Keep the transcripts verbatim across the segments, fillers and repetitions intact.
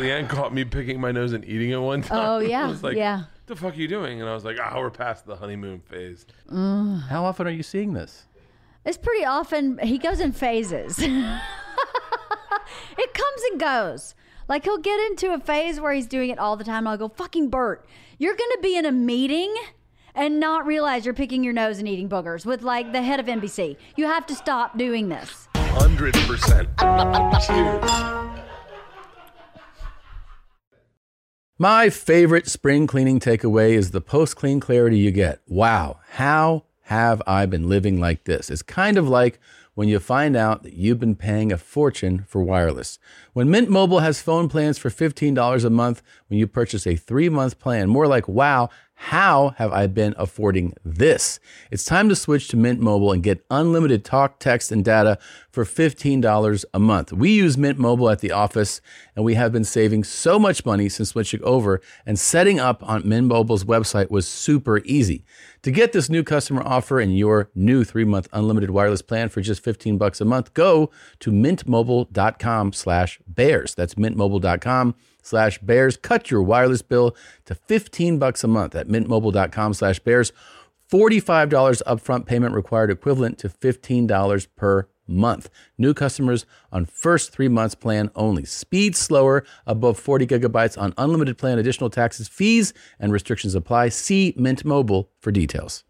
Leanne caught me picking my nose and eating it one time. Oh, yeah. I was like, yeah. what the fuck are you doing? And I was like, ah, oh, we're past the honeymoon phase. Mm. How often are you seeing this? It's pretty often. He goes in phases. It comes and goes. Like, he'll get into a phase where he's doing it all the time. And I'll go, fucking Bert, you're going to be in a meeting and not realize you're picking your nose and eating boogers with, like, the head of N B C. You have to stop doing this. one hundred percent. Cheers. My favorite spring cleaning takeaway is the post-clean clarity you get. Wow, how have I been living like this? It's kind of like when you find out that you've been paying a fortune for wireless. When Mint Mobile has phone plans for fifteen dollars a month when you purchase a three-month plan, more like, wow, how have I been affording this? It's time to switch to Mint Mobile and get unlimited talk, text, and data for fifteen dollars a month. We use Mint Mobile at the office, and we have been saving so much money since switching over, and setting up on Mint Mobile's website was super easy. To get this new customer offer and your new three-month unlimited wireless plan for just fifteen bucks a month, go to mintmobile.com slash bears. That's mintmobile.com slash bears. Cut your wireless bill to fifteen bucks a month at mintmobile.com slash bears. forty-five dollars upfront payment required, equivalent to fifteen dollars per month. New customers on first three months plan only. Speed slower above forty gigabytes on unlimited plan. Additional taxes, fees, and restrictions apply. See Mint Mobile for details.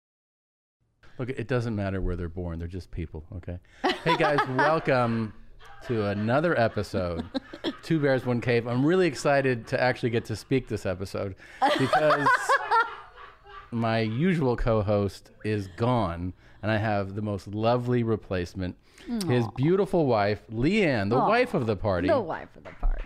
Look, it doesn't matter where they're born. They're just people, okay? Hey, guys, welcome to another episode, Two Bears, One Cave. I'm really excited to actually get to speak this episode because my usual co-host is gone, and I have the most lovely replacement, Aww. His beautiful wife, Leanne, the Aww. wife of the party. The wife of the party.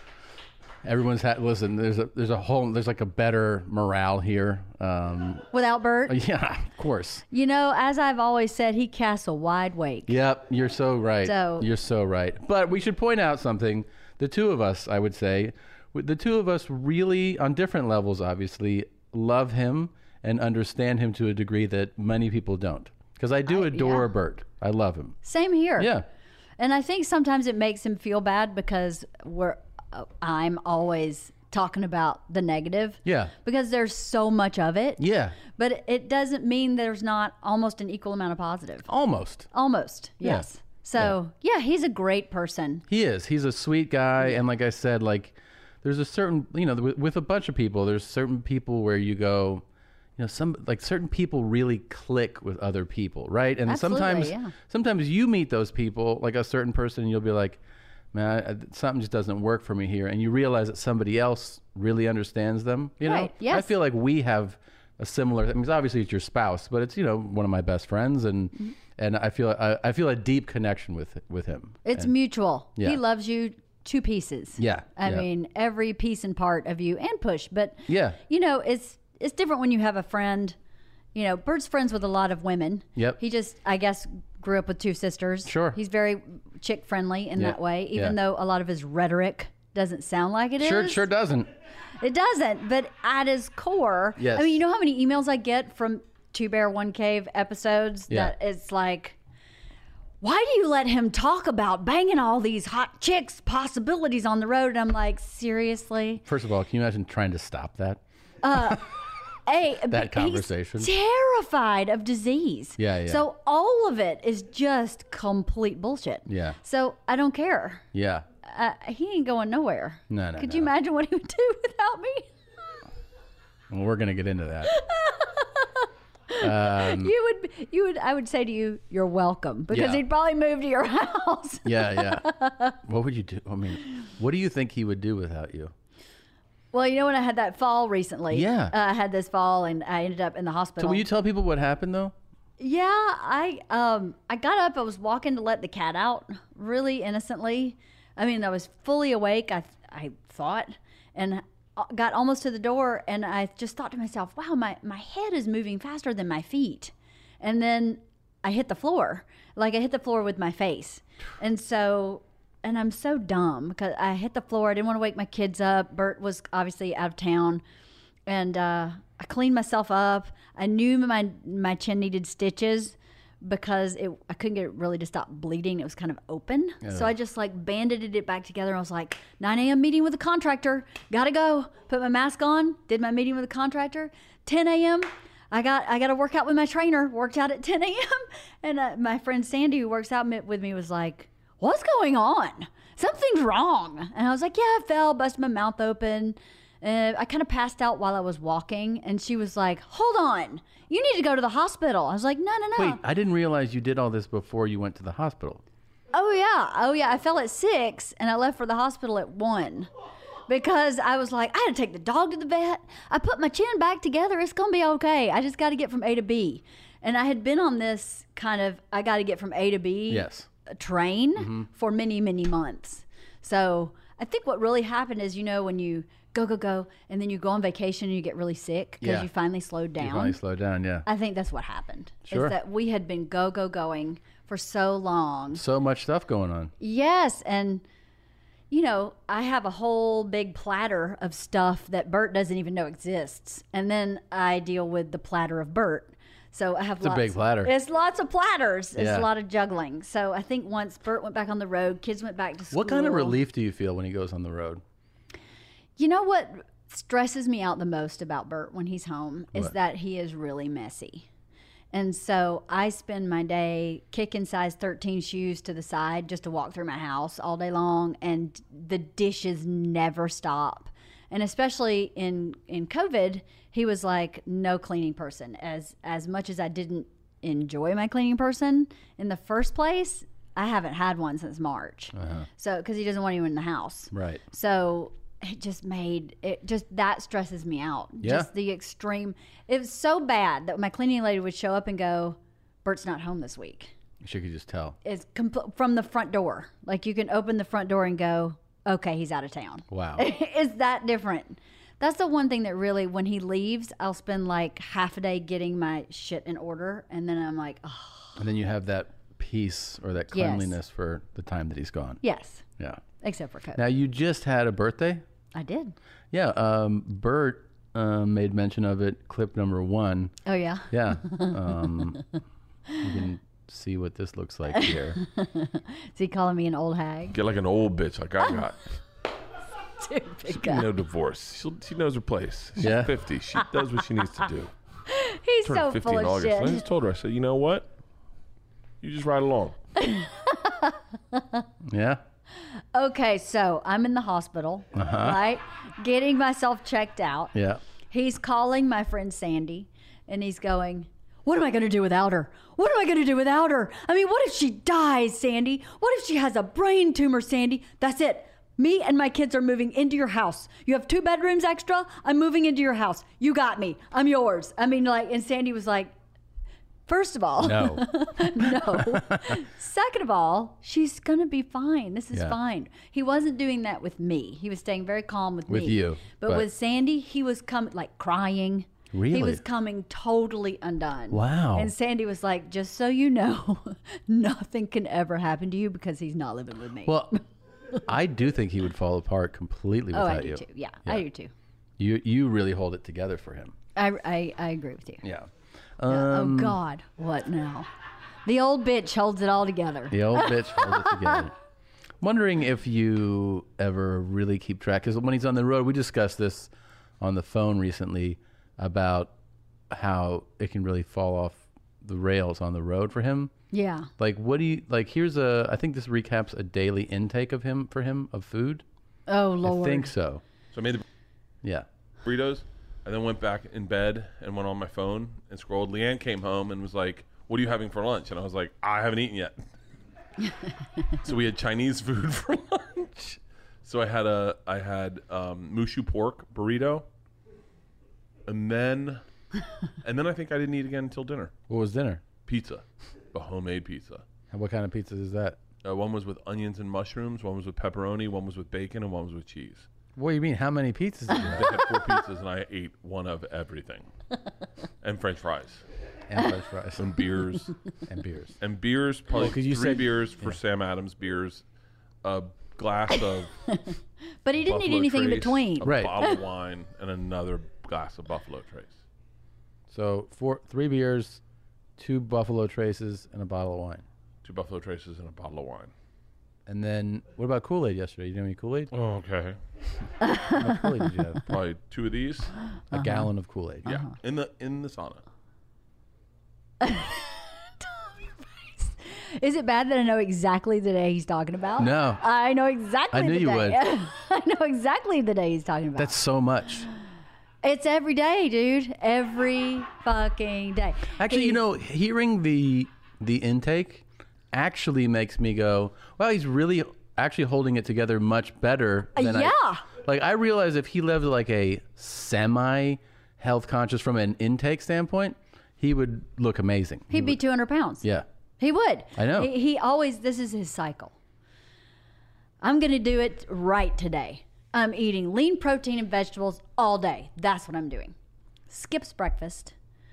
Everyone's had, listen, there's a, there's a whole, there's like a better morale here. Um, Without Bert? Yeah, of course. You know, as I've always said, he casts a wide wake. Yep, you're so right. So, you're so right. But we should point out something. The two of us, I would say, the two of us really, on different levels, obviously, love him and understand him to a degree that many people don't. Because I do I, adore yeah. Bert. I love him. Same here. Yeah. And I think sometimes it makes him feel bad because we're, uh, I'm always talking about the negative. Yeah. Because there's so much of it. Yeah. But it doesn't mean there's not almost an equal amount of positive. Almost. Almost, yes. Yeah. So, yeah. yeah, he's a great person. He is. He's a sweet guy. And like I said, like, there's a certain, you know, with, with a bunch of people, there's certain people where you go, you know, some like certain people really click with other people, right? And Absolutely, sometimes, yeah. sometimes you meet those people, like a certain person, and you'll be like, man, I, something just doesn't work for me here. And you realize that somebody else really understands them, you know? Right, yes. I feel like we have a similar, I mean, obviously it's your spouse, but it's, you know, one of my best friends. And mm-hmm. and I feel I, I feel a deep connection with with him. It's and, mutual. Yeah. He loves you to pieces. Yeah. I yeah. mean, every piece and part of you, and Push. But, yeah. you know, it's it's different when you have a friend. You know, Bert's friends with a lot of women. Yep. He just, I guess, grew up with two sisters. Sure. He's very chick friendly in yeah. that way, even yeah. though a lot of his rhetoric doesn't sound like it sure, is. Sure doesn't. It doesn't. But at his core, yes. I mean, you know how many emails I get from Two Bear, One Cave episodes yeah. that it's like, why do you let him talk about banging all these hot chicks possibilities on the road? And I'm like, seriously? First of all, can you imagine trying to stop that? Uh, hey, that conversation. He's terrified of disease. Yeah, yeah. So all of it is just complete bullshit. Yeah. So I don't care. Yeah. Uh, he ain't going nowhere. No, no, Could no. you imagine what he would do without me? Well, we're going to get into that. Um, you would, you would. I would say to you, "You're welcome," because yeah. he'd probably move to your house. yeah, yeah. What would you do? I mean, what do you think he would do without you? Well, you know, when I had that fall recently, yeah, uh, I had this fall and I ended up in the hospital. So will you tell people what happened though? Yeah, I um I got up. I was walking to let the cat out, really innocently. I mean, I was fully awake. I I thought, and got almost to the door, and I just thought to myself, wow, my, my head is moving faster than my feet. And then I hit the floor. Like I hit the floor with my face. And so, and I'm so dumb because I hit the floor. I didn't want to wake my kids up. Bert was obviously out of town. And uh, I cleaned myself up. I knew my, my chin needed stitches, because it I couldn't get it really to stop bleeding. It was kind of open. So I just like bandaged it back together. I was like, nine a.m. meeting with a contractor. Gotta go. Put my mask on. Did my meeting with a contractor. ten a.m. I got I got to work out with my trainer. Worked out at ten a.m. And uh, my friend Sandy, who works out with me, was like, what's going on? Something's wrong. And I was like, yeah, I fell, busted my mouth open. Uh, I kind of passed out while I was walking. And she was like, hold on. You need to go to the hospital. I was like, no, no, no. Wait, I didn't realize you did all this before you went to the hospital. Oh, yeah. Oh, yeah. I fell at six and I left for the hospital at one because I was like, I had to take the dog to the vet. I put my chin back together. It's going to be okay. I just got to get from A to B. And I had been on this kind of, I got to get from A to B Yes. train mm-hmm. for many, many months. So I think what really happened is, you know, when you go, go, go, and then you go on vacation and you get really sick because Yeah. you finally slowed down. You finally slowed down, yeah. I think that's what happened. Sure. Is that we had been go, go, going for so long. So much stuff going on. Yes. And, you know, I have a whole big platter of stuff that Bert doesn't even know exists. And then I deal with the platter of Bert. So I have It's a lots. big platter. It's lots of platters. It's Yeah. a lot of juggling. So I think once Bert went back on the road, kids went back to school. What kind of relief do you feel when he goes on the road? You know what stresses me out the most about Bert when he's home is What? that he is really messy. And so I spend my day kicking size thirteen shoes to the side just to walk through my house all day long, and the dishes never stop. And especially in, in COVID, he was like no cleaning person. As as much as I didn't enjoy my cleaning person in the first place, I haven't had one since March. Uh-huh. So because he doesn't want anyone in the house. Right. So it just made it just that stresses me out. Yeah. Just the extreme. It was so bad that my cleaning lady would show up and go, Bert's not home this week. She could just tell. It's compl- from the front door. Like you can open the front door and go, okay, he's out of town. Wow. It's that different. That's the one thing that really, when he leaves, I'll spend like half a day getting my shit in order. And then I'm like, oh, And then you have that peace or that Yes. cleanliness for the time that he's gone. yes, Yeah. except for COVID. Now, you just had a birthday? I did. Yeah. Um, Bert um, made mention of it, clip number one. Oh, yeah. Yeah. Um, you can see what this looks like here. Is he calling me an old hag? Get like an old bitch like I got. Stupid She guy. no divorce. She'll, she knows her place. She's Yeah. fifty. She does what she needs to do. He's Turned so fifty full in of August. And I shit. just told her, I said, you know what? You just ride along. Yeah. Okay, so I'm in the hospital, right? Getting myself checked out. Yeah. He's calling my friend Sandy, and he's going, what am I going to do without her? What am I going to do without her? I mean, what if she dies, Sandy? What if she has a brain tumor, Sandy? That's it. Me and my kids are moving into your house. You have two bedrooms extra. I'm moving into your house. You got me. I'm yours. I mean, like, and Sandy was like, first of all, No. no. Second of all, she's going to be fine. This is Yeah. fine. He wasn't doing that with me. He was staying very calm with, With me. you, But, but- with Sandy, he was coming, like, crying. He Really? was coming totally undone. Wow. And Sandy was like, just so you know, nothing can ever happen to you because he's not living with me. Well, I do think he would fall apart completely oh, without I do you. too. Yeah, Yeah. I do too. You you really hold it together for him. I, I, I agree with you. Yeah. Yeah. Um, oh, God. What now? The old bitch holds it all together. The old bitch holds it together. Wondering if you ever really keep track, because when he's on the road, we discussed this on the phone recently about how it can really fall off the rails on the road for him. Yeah. Like, what do you like? Here's a. I think this recaps a daily intake of him for him of food. Oh, Lord. I think so. So I made the Yeah. burritos and then went back in bed and went on my phone and scrolled. Leanne came home and was like, what are you having for lunch? And I was like, I haven't eaten yet. So we had Chinese food for lunch. So I had a I had um, mushu pork burrito, and then and then I think I didn't eat again until dinner. What was dinner? Pizza, a homemade pizza. And what kind of pizzas is that? Uh, one was with onions and mushrooms. One was with pepperoni. One was with bacon, and one was with cheese. What do you mean? How many pizzas? Did you They have? had four pizzas, and I ate one of everything, and French fries, And French fries and beers, and beers. and beers. Probably Well, 'cause you three said- beers for Sam Adams beers, a glass of But he didn't eat Buffalo anything in Trace, between. a Right. bottle of wine, and another glass of Buffalo Trace. So four, three beers, two Buffalo Traces, and a bottle of wine. Two Buffalo Traces and a bottle of wine. And then, what about Kool-Aid yesterday? You didn't have any Kool-Aid? Oh, okay. How much Kool-Aid did you have? Probably two of these. A gallon of Kool-Aid. Yeah, in the in the sauna. Is it bad that I know exactly the day he's talking about? No. I know exactly I knew the you day. would. I know exactly the day he's talking about. That's so much. It's every day, dude. Every fucking day. Actually, you He's- know, hearing the the intake actually makes me go, well, he's really actually holding it together much better than I... Yeah. Like, I realize if he lived like a semi-health conscious from an intake standpoint, he would look amazing. He'd be two hundred pounds. Yeah. He would. I know. He, he always, this is his cycle. I'm going to do it right today. I'm eating lean protein and vegetables all day. That's what I'm doing. Skips breakfast.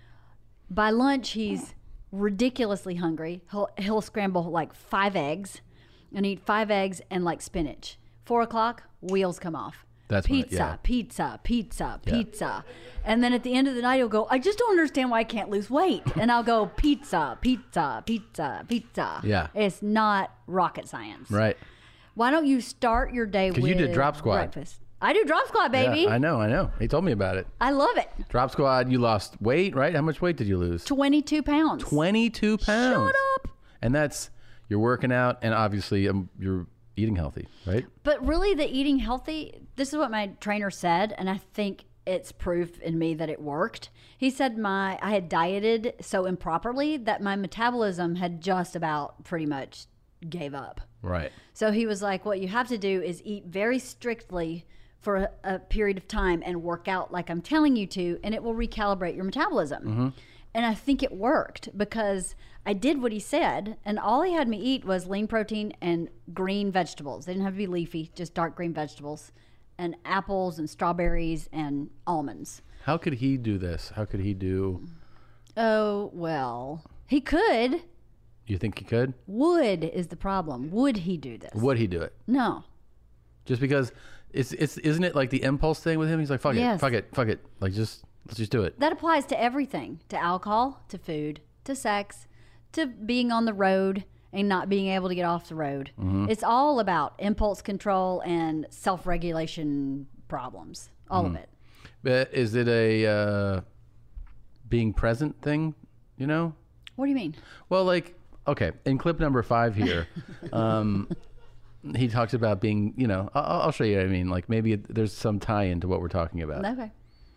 By lunch, he's ridiculously hungry. He'll, he'll scramble like five eggs and eat five eggs and like spinach. Four o'clock, wheels come off. That's when it- pizza, yeah. pizza, pizza, Yeah. pizza. And then at the end of the night, he'll go, I just don't understand why I can't lose weight. And I'll go, pizza, pizza, pizza, pizza. Yeah. It's not rocket science. Right. Why don't you start your day with 'Cause you did drop squat. breakfast? I do drop squat, baby. Yeah, I know, I know. He told me about it. I love it. Drop squad, you lost weight, right? How much weight did you lose? twenty-two pounds. twenty-two pounds. Shut up. And that's, you're working out, and obviously um, you're eating healthy, right? But really, the eating healthy, this is what my trainer said, and I think it's proof in me that it worked. He said my I had dieted so improperly that my metabolism had just about pretty much gave up. Right. So he was like, what you have to do is eat very strictly for a, a period of time and work out like I'm telling you to, and it will recalibrate your metabolism. Mm-hmm. And I think it worked because I did what he said, and all he had me eat was lean protein and green vegetables. They didn't have to be leafy, just dark green vegetables, and apples and strawberries and almonds. How could he do this? How could he do, Oh, well, he could. you think he could? Would is the problem. Would he do this? Would he do it? No. Just because it's, it's isn't it like the impulse thing with him? He's like, fuck Yes. it, fuck it, fuck it. Like, just, let's just do it. That applies to everything, to alcohol, to food, to sex, to being on the road and not being able to get off the road. Mm-hmm. It's all about impulse control and self-regulation problems, all Mm-hmm. of it. But is it a uh, being present thing, you know? What do you mean? Well, like, okay, in clip number five here, um, he talks about being, you know, I'll, I'll show you what I mean. Like, maybe it, there's some tie-in to what we're talking about. Okay.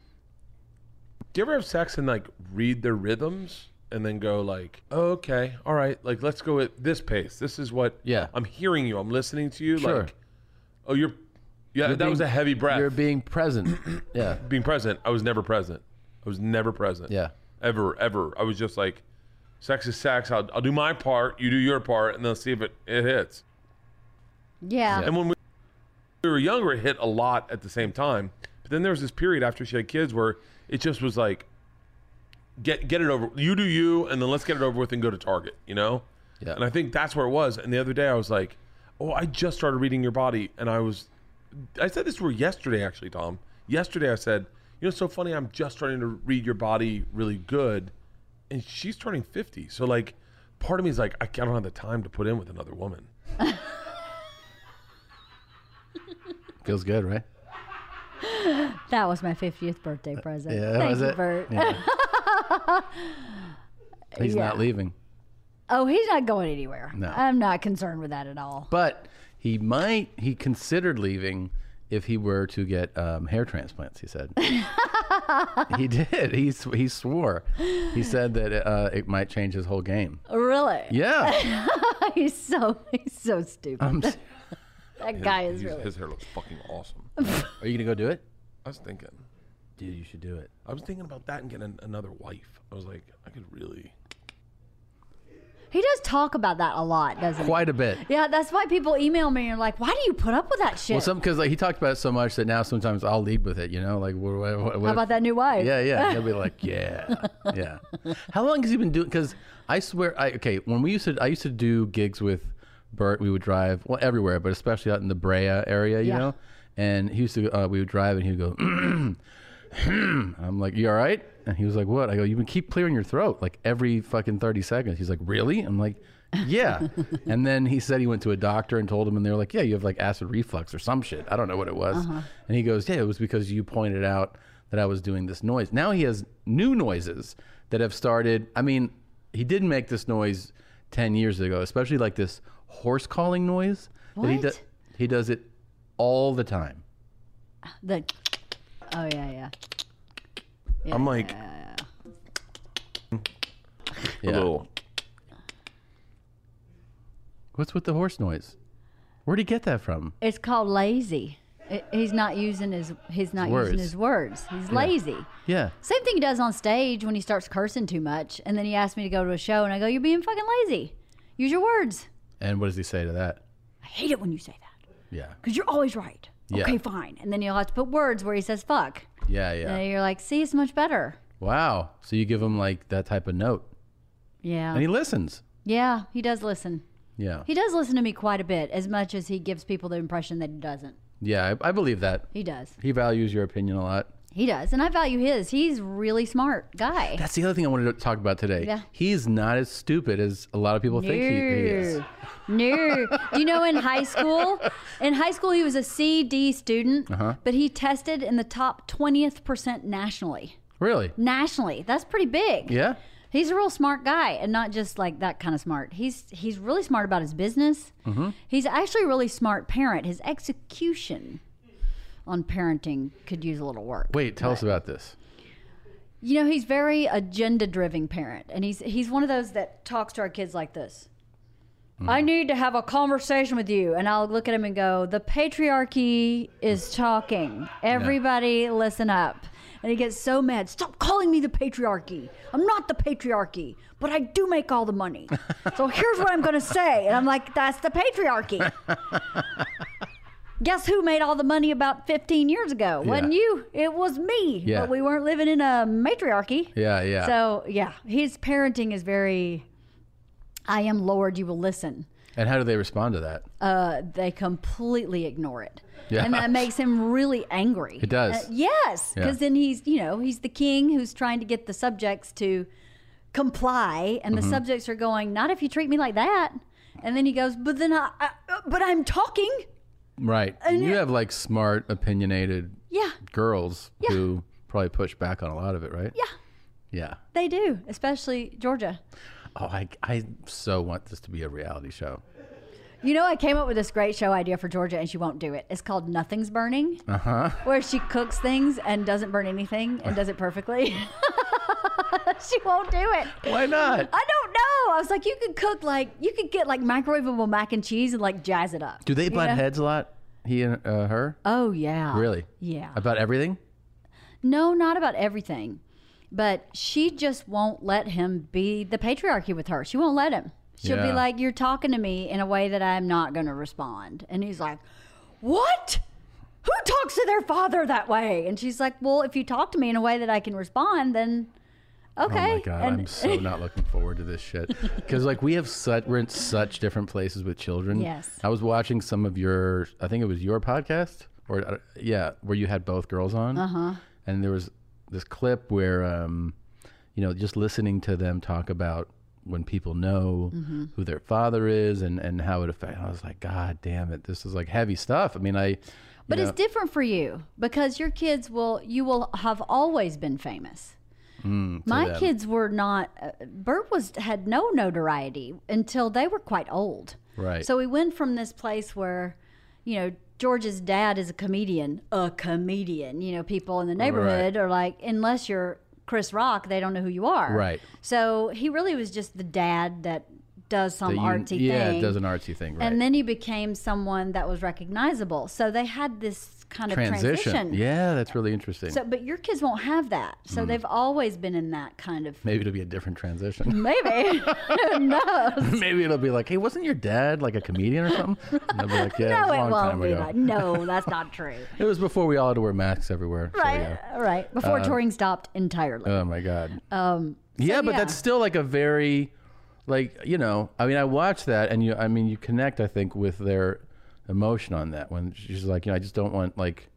Do you ever have sex and like read their rhythms and then go like, oh, okay, all right, like let's go at this pace. This is what Yeah. I'm hearing you. I'm listening to you. Sure. Like, oh, you're, yeah, You're that was being- a heavy breath. You're being present. Yeah. Being present. I was never present. I was never present. Yeah. Ever, ever. I was just like, sex is sex. I'll, I'll do my part. You do your part, and then see if it, it hits. Yeah. And when we, we were younger, it hit a lot at the same time. But then there was this period after she had kids where it just was like, get get it over. You do you, and then let's get it over with and go to Target, you know? Yeah. And I think that's where it was. And the other day I was like, oh, I just started reading your body. And I was, I said this to her yesterday, actually, Tom. Yesterday I said, you know, it's so funny. I'm just starting to read your body really good. And she's turning fifty. So, like, part of me is like, I don't have the time to put in with another woman. Feels good, right? That was my fiftieth birthday present. Yeah, Thank was you, it? Bert. Yeah. He's Yeah. not leaving. Oh, he's not going anywhere. No. I'm not concerned with that at all. But he might, he considered leaving if he were to get um, hair transplants, he said. He did. He, sw- he swore. He said that uh, it might change his whole game. Really? Yeah. he's so he's so stupid. I'm s- that guy is His- really. His hair looks fucking awesome. Are you going to go do it? I was thinking. Dude, you should do it. I was thinking about that and getting an, another wife. I was like, I could really. He does talk about that a lot, doesn't he? Quite a bit. Yeah, that's why people email me and are like, "Why do you put up with that shit?" Well, some because like he talked about it so much that now sometimes I'll lead with it. You know, like what? what, what How about that new wife? Yeah, yeah. He'll be like, yeah, yeah. How long has he been doing? Because I swear, I okay. When we used to, I used to do gigs with Bert. We would drive well everywhere, but especially out in the Brea area, you Yeah. know. And he used to, uh, we would drive, and he'd go, I'm like, you all right? And he was like, what? I go, you keep clearing your throat like every fucking thirty seconds. He's like, really? I'm like, yeah. And then he said he went to a doctor and told him, and they were like, yeah, you have like acid reflux or some shit. I don't know what it was. Uh-huh. And he goes, yeah, it was because you pointed out that I was doing this noise. Now he has new noises that have started. I mean, he didn't make this noise ten years ago, especially like this horse calling noise. What? That he, do, he does it all the time. The, oh, yeah, yeah. yeah I'm like, yeah, a Yeah. little. What's with the horse noise? Where'd he get that from? It's called lazy. It, he's not using his he's not Words. using his words. He's lazy. Yeah. Same thing he does on stage when he starts cursing too much, and then he asks me to go to a show, and I go, "You're being fucking lazy. Use your words." And what does he say to that? I hate it when you say that Yeah. because you're always right. Yeah. Okay, fine. And then you'll have to put words where he says "fuck." Yeah, yeah. And you're like, "See, it's much better." Wow. So you give him like that type of note. Yeah. And he listens. Yeah, he does listen. Yeah. He does listen to me quite a bit, as much as he gives people the impression that he doesn't. Yeah, I, I believe that. He does. He values your opinion a lot. He does. And I value his. He's a really smart guy. That's the other thing I wanted to talk about today. Yeah. He's not as stupid as a lot of people think he, he is. No. Do you know in high school? In high school, he was a C D student, Uh-huh. but he tested in the top twentieth percent nationally. Really? Nationally. That's pretty big. Yeah? He's a real smart guy, and not just like that kind of smart. He's he's really smart about his business. Mm-hmm. He's actually a really smart parent. His execution on parenting could use a little work. Wait, tell but, us about this. You know, he's very agenda-driven parent, and he's he's one of those that talks to our kids like this. Mm. I need to have a conversation with you, and I'll look at him and go, "The patriarchy is talking. Everybody, yeah. listen up." And he gets so mad. Stop calling me the patriarchy. I'm not the patriarchy, but I do make all the money. So here's what I'm going to say. And I'm like, that's the patriarchy. Guess who made all the money about fifteen years ago? Yeah. Wasn't you? It was me. Yeah. But we weren't living in a matriarchy. Yeah, yeah. So, yeah, his parenting is very, I am Lord, you will listen. And how do they respond to that? Uh, they completely ignore it. Yeah. And that makes him really angry. It does. Uh, yes. Because Yeah. then he's, you know, he's the king who's trying to get the subjects to comply. And the Mm-hmm. subjects are going, not if you treat me like that. And then he goes, but then I, I but I'm talking. Right. And you it- have like smart, opinionated Yeah. girls Yeah. who probably push back on a lot of it, right? Yeah. Yeah. They do. Especially Georgia. Oh, I, I so want this to be a reality show. You know, I came up with this great show idea for Georgia, and she won't do it. It's called Nothing's Burning, Uh-huh. where she cooks things and doesn't burn anything and does it perfectly. She won't do it. Why not? I don't know. I was like, you could cook like, you could get like microwavable mac and cheese and like jazz it up. Do they you butt know? heads a lot? He and uh, her? Oh, yeah. Really? Yeah. About everything? No, not about everything. But she just won't let him be the patriarchy with her. She won't let him. She'll be Yeah. like, you're talking to me in a way that I'm not going to respond. And he's like, what? Who talks to their father that way? And she's like, well, if you talk to me in a way that I can respond, then okay. Oh my God, And- I'm so not looking forward to this shit. Because like we have such, we're in such different places with children. Yes. I was watching some of your, I think it was your podcast, or uh, yeah, where you had both girls on. Uh-huh. And there was this clip where, um, you know, just listening to them talk about when people know Mm-hmm. who their father is and, and how it affects. I was like, God damn it, this is like heavy stuff. I mean, I. But you it's know, different for you because your kids will, you will have always been famous. mm, to My them. kids were not. Uh, Bert was had no notoriety until they were quite old. Right. So we went from this place where, you know, George's dad is a comedian, a comedian. You know, people in the neighborhood are like, unless you're Chris Rock, they don't know who you are. Right. So he really was just the dad that does some that you- artsy yeah, thing. does an artsy thing, right? And then he became someone that was recognizable. So they had this kind of transition. Yeah, that's really interesting. So, but your kids won't have that. So Mm. they've always been in that kind of. Maybe it'll be a different transition. Maybe. Who knows? Maybe it'll be like, hey, wasn't your dad like a comedian or something? And they'll be like, yeah, No, it was a it long time won't be ago. like. No, that's not true. It was before we all had to wear masks everywhere. so, Right, yeah. right. Before touring stopped entirely. Oh my God. um, so yeah, but yeah. that's still like a very, like, you know, I mean, I watched that and you, I mean, you connect, I think, with their emotion on that when she's like, you know, I just don't want like,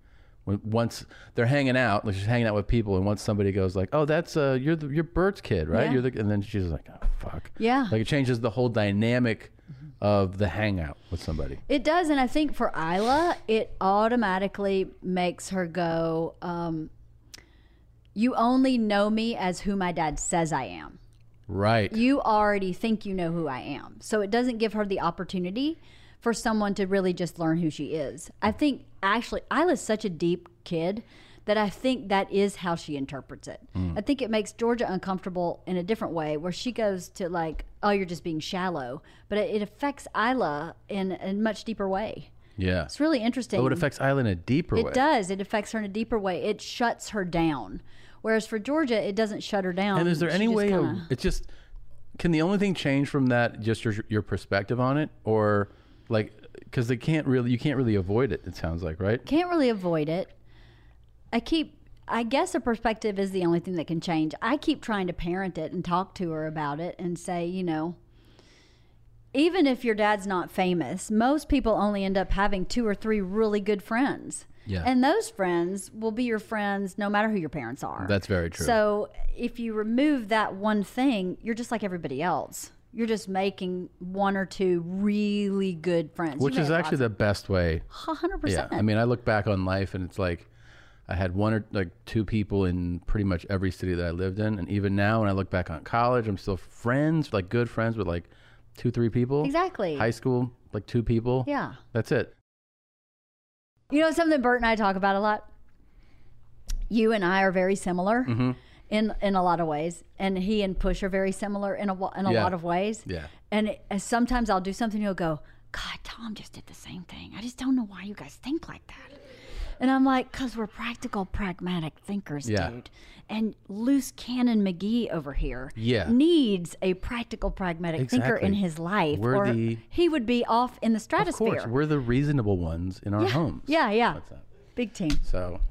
when once they're hanging out, like she's hanging out with people, and once somebody goes like, "Oh, that's uh, you're the, you're Bert's kid, right?" Yeah. You're the, and then she's like, "Oh, fuck." Yeah. Like it changes the whole dynamic of the hangout with somebody. It does, and I think for Isla, it automatically makes her go, um, you only know me as who my dad says I am. Right. You already think you know who I am. So it doesn't give her the opportunity for someone to really just learn who she is. I think, actually, Isla's such a deep kid that I think that is how she interprets it. Mm. I think it makes Georgia uncomfortable in a different way, where she goes to like, oh, you're just being shallow. But it, it affects Isla in a much deeper way. Yeah. It's really interesting. Oh, it affects Isla in a deeper it way. It does. It affects her in a deeper way. It shuts her down. Whereas for Georgia, it doesn't shut her down. And is there She any just way kinda... of, it's just, can the only thing change from that just your, your perspective on it? Or like, because they can't really, you can't really avoid it, it sounds like, right? Can't really avoid it. I keep, I guess a perspective is the only thing that can change. I keep trying to parent it and talk to her about it and say, you know, even if your dad's not famous, most people only end up having two or three really good friends. Yeah. And those friends will be your friends no matter who your parents are. That's very true. So if you remove that one thing, you're just like everybody else. You're just making one or two really good friends. Which is actually the best way. one hundred percent. Yeah. I mean, I look back on life and it's like, I had one or like two people in pretty much every city that I lived in. And even now when I look back on college, I'm still friends, like good friends with like two, three people. Exactly. High school, like two people. Yeah. That's it. You know something Bert and I talk about a lot? You and I are very similar Mm-hmm. in, in a lot of ways. And he and Push are very similar in a, wa- in a Yeah. lot of ways. Yeah. And it, and sometimes I'll do something, he'll go, God, Tom just did the same thing. I just don't know why you guys think like that. And I'm like, because we're practical, pragmatic thinkers, Yeah. dude. And loose cannon McGee over here Yeah. needs a practical, pragmatic thinker Exactly. in his life. We're or the- he would be off in the Of stratosphere. course, we're the reasonable ones in our homes. Yeah, yeah. What's up? Big team. So,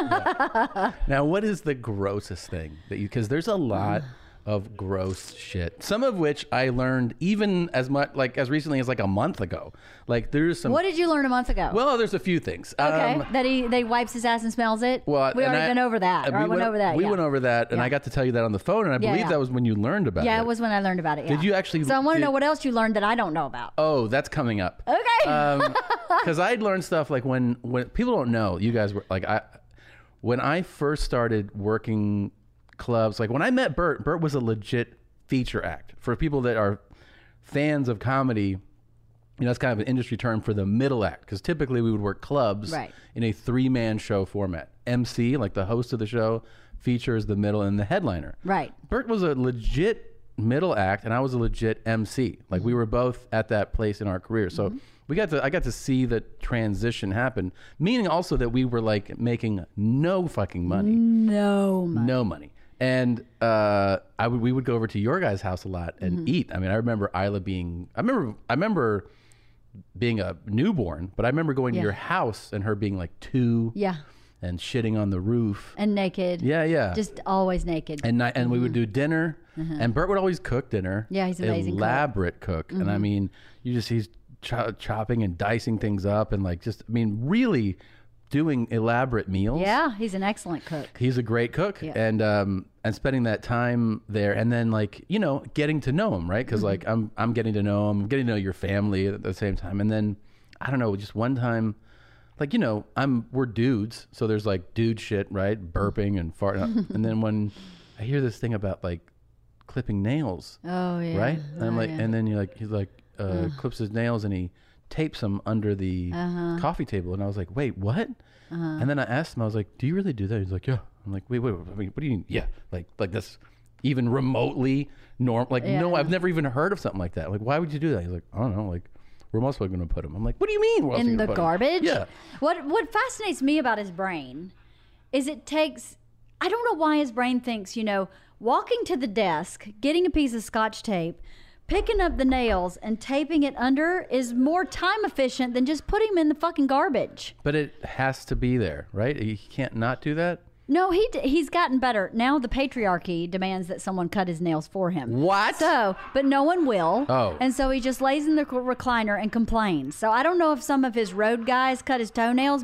yeah. Now, what is the grossest thing that you? Because there's a lot of gross shit. Some of which I learned even as much like as recently as like a month ago. Like there's some. What did you learn a month ago? Well, there's a few things. okay, Um, that he they wipes his ass and smells it. well, we and already I- been over that. uh, Or I we went, over that. We yeah. went over that, and Yeah. I got to tell you that on the phone, and I Yeah, believe yeah. that was when you learned about it. Yeah, it was when I learned about it. Yeah. Did you actually? So I want to did- know what else you learned that I don't know about. Oh, that's coming up. Okay. Because I'd learned stuff like when when people don't know, you guys were like I when I first started working clubs, like when I met Bert, Bert was a legit feature act. For people that are fans of comedy, you know, that's kind of an industry term for the middle act, because typically we would work clubs Right. in a three-man show format. M C, like the host of the show, feature is the middle and the headliner. Right. Bert was a legit middle act, and I was a legit M C. Like we were both at that place in our career, so we got to. I got to see the transition happen. Meaning also that we were like making no fucking money, no. money. no money. And uh, I would we would go over to your guys' house a lot and Mm-hmm. eat. I mean, I remember Isla being. I remember. I remember being a newborn, but I remember going Yeah. to your house and her being like two Yeah. and shitting on the roof. And naked. Yeah, yeah. Just always naked. and ni- and we would do dinner, and Bert would always cook dinner. Mm-hmm. Yeah, he's an amazing cook. Mm-hmm. elaborate cook. And I mean, you just he's cho- chopping and dicing things up, and like just I mean, really doing elaborate meals. yeah, he's an excellent cook. He's a great cook, Yeah. and um, and spending that time there, and then like you know getting to know him, right? Because like I'm I'm getting to know him, getting to know your family at the same time, and then I don't know, just one time, like you know I'm we're dudes, so there's like dude shit, right? Burping and farting, and then when I hear this thing about like clipping nails, Oh yeah. right? And I'm Oh, like, yeah. and then you're like he's like uh, clips his nails and he tapes them under the Uh-huh. coffee table, and I was like, wait, what? And then I asked him, I was like, do you really do that? He's like, yeah. I'm like, wait, wait, wait, wait what do you mean? Yeah, like like this, even remotely normal? Like, no, Yeah. I've never even heard of something like that. Like, why would you do that? He's like, I don't know. Like, where else am I going to put him? I'm like, what do you mean? Where else are you In the gonna put 'em?" garbage? Yeah. What what fascinates me about his brain is it takes I don't know why his brain thinks, you know, walking to the desk, getting a piece of scotch tape, picking up the nails and taping it under is more time efficient than just putting them in the fucking garbage. But it has to be there, right? He can't not do that. No, he d- he's gotten better. Now the patriarchy demands that someone cut his nails for him. What? So, but no one will. Oh. And so he just lays in the recliner and complains. So I don't know if some of his road guys cut his toenails, but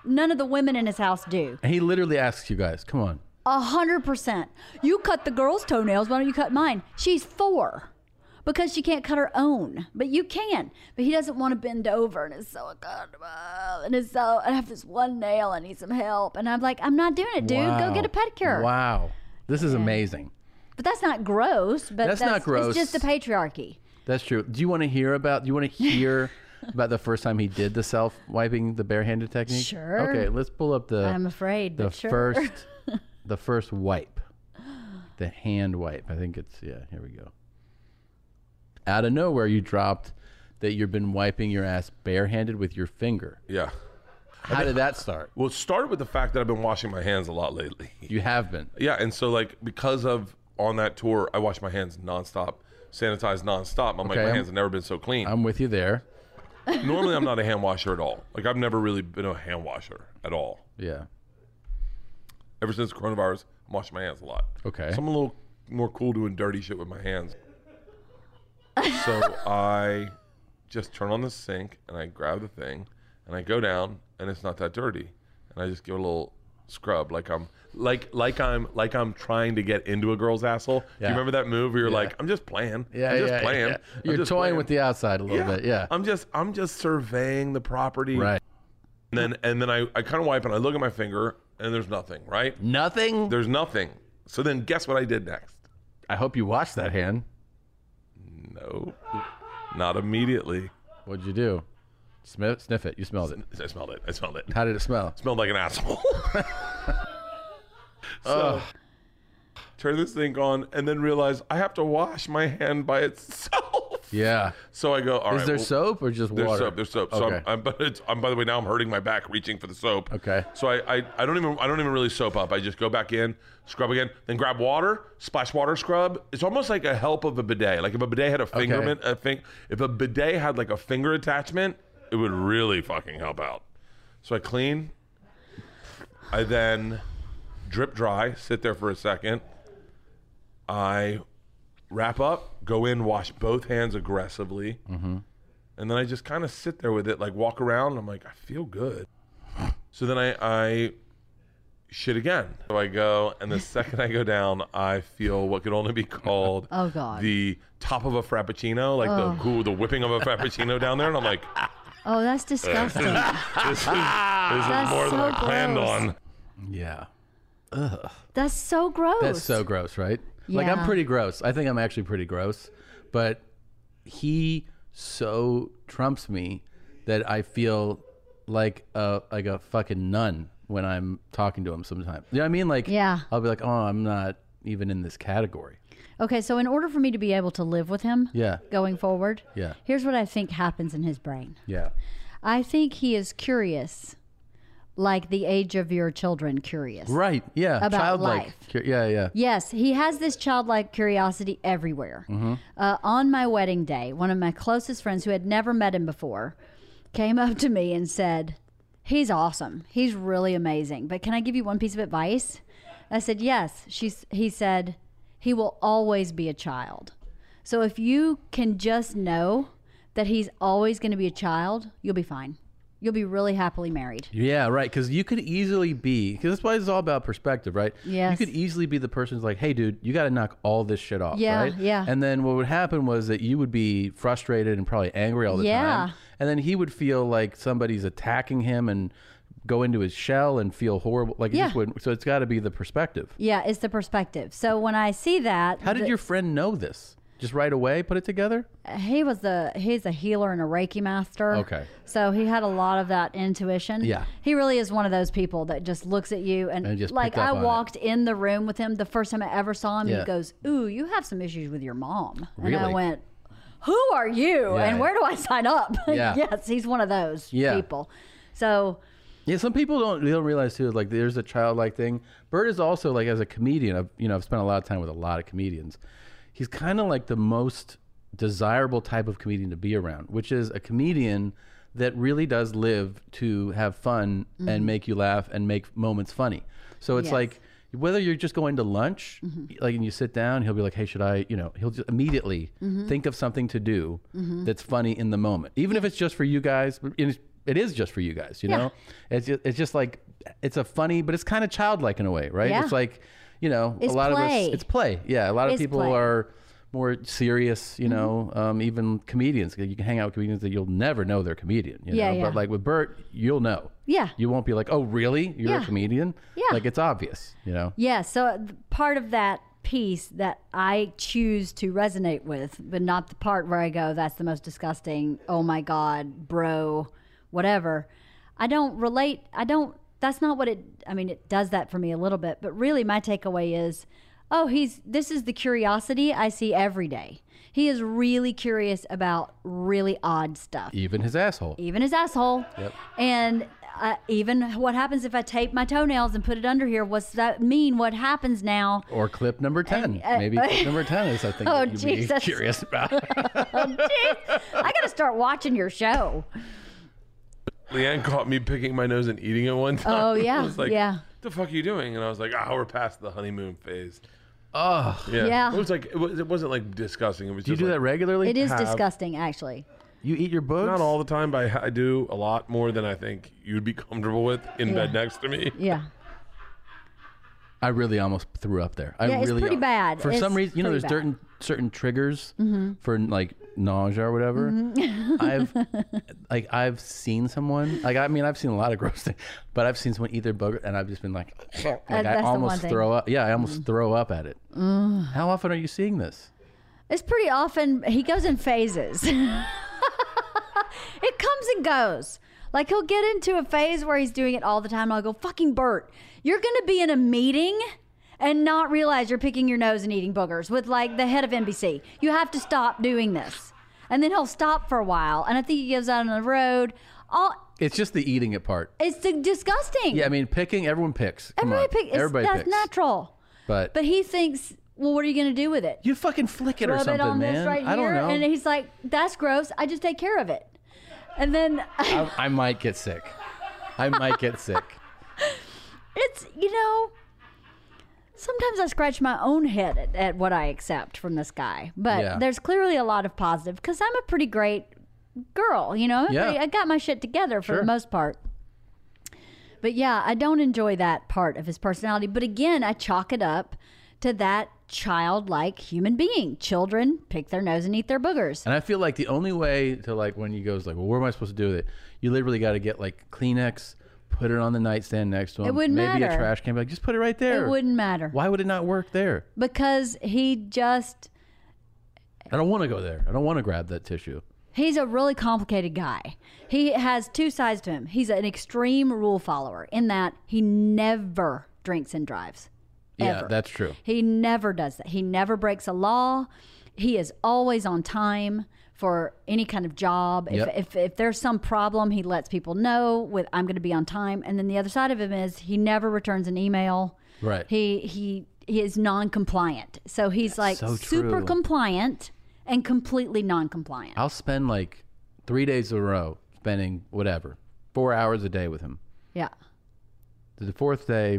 none of the women in his house do. And he literally asks you guys, come on. A hundred percent. You cut the girl's toenails. Why don't you cut mine? She's four because she can't cut her own, but you can. But he doesn't want to bend over, and it's so uncomfortable. And it's so, I have this one nail. I need some help. And I'm like, I'm not doing it, dude. Wow. Go get a pedicure. Wow. This is amazing. But that's not gross. But That's that's, not gross. It's just the patriarchy. That's true. Do you want to hear about, do you want to hear about the first time he did the self-wiping, the barehanded technique? Sure. Okay, let's pull up the, I'm afraid, the but sure. first, the first wipe, the hand wipe. I think it's, yeah, here we go. Out of nowhere, you dropped that you've been wiping your ass barehanded with your finger. Yeah. How did that start? Well, it started with the fact that I've been washing my hands a lot lately. You have been. Yeah, and so like because of on that tour, I wash my hands nonstop, sanitize nonstop. I'm like, Okay, my I'm- hands have never been so clean. I'm with you there. Normally, I'm not a hand washer at all. Like I've never really been a hand washer at all. Yeah. Ever since coronavirus, I'm washing my hands a lot. Okay. So I'm a little more cool doing dirty shit with my hands. So I just turn on the sink and I grab the thing and I go down and it's not that dirty, and I just give it a little scrub like I'm like like I'm like I'm trying to get into a girl's asshole. Do Yeah. you remember that move where you're Yeah. like, I'm just playing. Yeah, I'm just yeah, playing. yeah. I'm You're just toying playing. with the outside a little bit. Yeah. I'm just I'm just surveying the property. Right. And then and then I, I kind of wipe and I look at my finger and there's nothing, right? Nothing? There's nothing. So then guess what I did next? I hope you washed that hand. No. Not immediately. What'd you do? Sniff, sniff it. You smelled it. I smelled it. I smelled it. How did it smell? Smelled like an asshole. So turn this thing on and then realize I have to wash my hand by itself. Yeah. So I go, all right. Is there well, soap or just There's water? soap. There's soap. So Okay. I'm, I'm, but it's, I'm, by the way, now I'm hurting my back reaching for the soap. Okay. So I, I, I don't even, I don't even really soap up. I just go back in, scrub again, then grab water, splash water scrub. It's almost like a help of a bidet. Like if a bidet had a fingerman, I think if a bidet had like a finger attachment, it would really fucking help out. So I clean. I then drip dry, sit there for a second. I wrap up, go in, wash both hands aggressively. Mm-hmm. And then I just kind of sit there with it, like walk around. I'm like, I feel good. So then I, I shit again. So I go, and the second I go down, I feel what could only be called Oh, God. the top of a Frappuccino, like the cool, the whipping of a Frappuccino down there. And I'm like, Oh, that's disgusting. this is, this is more than so I planned gross. on. Yeah. That's so gross. That's so gross, right? Like I'm Yeah. pretty gross. I think I'm actually pretty gross, but he so trumps me that I feel like a like a fucking nun when I'm talking to him sometimes. You know what I mean? Like Yeah. I'll be like, "Oh, I'm not even in this category." Okay, so in order for me to be able to live with him Yeah. going forward, Yeah. here's what I think happens in his brain. Yeah. I think he is curious, like the age of your children curious. Right. Yeah. About Childlike. life. Cu- Yeah, yeah. Yes, he has this childlike curiosity everywhere. Mm-hmm. Uh, on my wedding day, one of my closest friends who had never met him before came up to me and said, "He's awesome. He's really amazing. But can I give you one piece of advice?" I said, "Yes." She's, he said, "He will always be a child. So if you can just know that he's always going to be a child, you'll be fine. You'll be really happily married." Yeah, right. Because you could easily be, because that's why it's all about perspective, right? Yes. You could easily be the person who's like, "Hey, dude, you got to knock all this shit off." Yeah, right? yeah. And then what would happen was that you would be frustrated and probably angry all the Yeah. time. And then he would feel like somebody's attacking him and go into his shell and feel horrible. Like, he Yeah. just wouldn't. So it's got to be the perspective. Yeah, it's the perspective. So when I see that, How did the- your friend know this? Just right away put it together? he was the he's a healer and a Reiki master. Okay. So he had a lot of that intuition. Yeah. He really is one of those people that just looks at you and, And just like picked up I on it. walked in the room with him the first time I ever saw him. Yeah. He goes, "Ooh, you have some issues with your mom." And I Really? went, "Who are you? Yeah. And where do I sign up?" Yeah. Yes, he's one of those Yeah. people. So Yeah, some people don't they don't realize too. Like, there's a childlike thing. Bert is also like, as a comedian. I've you know I've spent a lot of time with a lot of comedians. He's kind of like the most desirable type of comedian to be around, which is a comedian that really does live to have fun and make you laugh and make moments funny. So it's Yes. like whether you're just going to lunch, like, and you sit down, he'll be like, "Hey, should I?" You know, he'll just immediately think of something to do that's funny in the moment, even if it's just for you guys. And it's it is just for you guys, you Yeah. know? It's just, it's just like, it's a funny, but it's kind of childlike in a way, right? Yeah. It's like, you know, It's a lot play. of us, it's play. Yeah. A lot of It's people play. are more serious, you know, um, even comedians. You can hang out with comedians that you'll never know they're a comedian, you Yeah, know? yeah. But like with Bert, you'll know. Yeah. You won't be like, oh, really? You're Yeah. a comedian? Yeah. Like it's obvious, you know? Yeah, so uh, th- part of that piece that I choose to resonate with, but not the part where I go, that's the most disgusting, oh my God, bro, whatever. I don't relate, I don't, that's not what it, I mean, it does that for me a little bit, but really my takeaway is, oh, he's, this is the curiosity I see every day. He is really curious about really odd stuff. Even his asshole. Even his asshole. Yep. And uh, even what happens if I tape my toenails and put it under here? What's that mean? What happens now? Or clip number ten. And, uh, Maybe clip number ten is something Oh, that you'd be Jesus. curious about. Oh, jeez. I got to start watching your show. Leanne caught me picking my nose and eating it one time. Oh, yeah, I was like, yeah. "What the fuck are you doing?" And I was like, "Ah, we're past the honeymoon phase." Oh, Yeah. Yeah. It was like it, was, it wasn't like disgusting. It was do you just do like, that regularly? It is have- disgusting, actually. You eat your bugs? Not all the time, but I, I do a lot more than I think you'd be comfortable with in bed next to me. Yeah. I really almost threw up there. I Yeah, it's really pretty bad. For some It's reason, you know, pretty there's certain certain triggers for like nausea or whatever. I've like I've seen someone like I mean I've seen a lot of gross things, but I've seen someone eat their booger and I've just been like, like that's I the one almost thing. throw up. Yeah, I almost throw up at it. How often are you seeing this? It's pretty often, he goes in phases. It comes and goes. Like he'll get into a phase where he's doing it all the time. And I'll go, fucking Bert, you're going to be in a meeting and not realize you're picking your nose and eating boogers with like the head of N B C. You have to stop doing this. And then he'll stop for a while. And I think he goes out on the road. All It's just the eating it part. It's the disgusting. Yeah, I mean picking. Everyone picks. Come Everybody on. pick, it's, Everybody that's picks. natural. But, But he thinks, well, what are you going to do with it? you fucking flick it or Rub something, it on man. this right I don't here. know. And he's like, that's gross. I just take care of it. And then I, I might get sick. I might get sick. it's, you know, sometimes I scratch my own head at, at what I accept from this guy. But Yeah. there's clearly a lot of positive because I'm a pretty great girl, you know? I'm Yeah. pretty- I got my shit together for Sure. the most part. But yeah, I don't enjoy that part of his personality. But again, I chalk it up to that childlike human being. Children pick their nose and eat their boogers. And I feel like the only way to like when he goes like, well, what am I supposed to do with it? You literally got to get like Kleenex, put it on the nightstand next to him. It wouldn't Maybe matter. a trash can. Be like, just put it right there. It wouldn't matter. Why would it not work there? Because he just, I don't want to go there. I don't want to grab that tissue. he's a really complicated guy. He has two sides to him. He's an extreme rule follower in that he never drinks and drives. Yeah, Ever. that's true. He never does that. He never breaks a law. He is always on time for any kind of job. Yep. If, if if there's some problem, he lets people know with I'm going to be on time. And then the other side of him is he never returns an email. Right. He he he is non-compliant. So he's like so super true. compliant and completely non-compliant. I'll spend like three days in a row spending whatever, four hours a day with him. Yeah. The fourth day,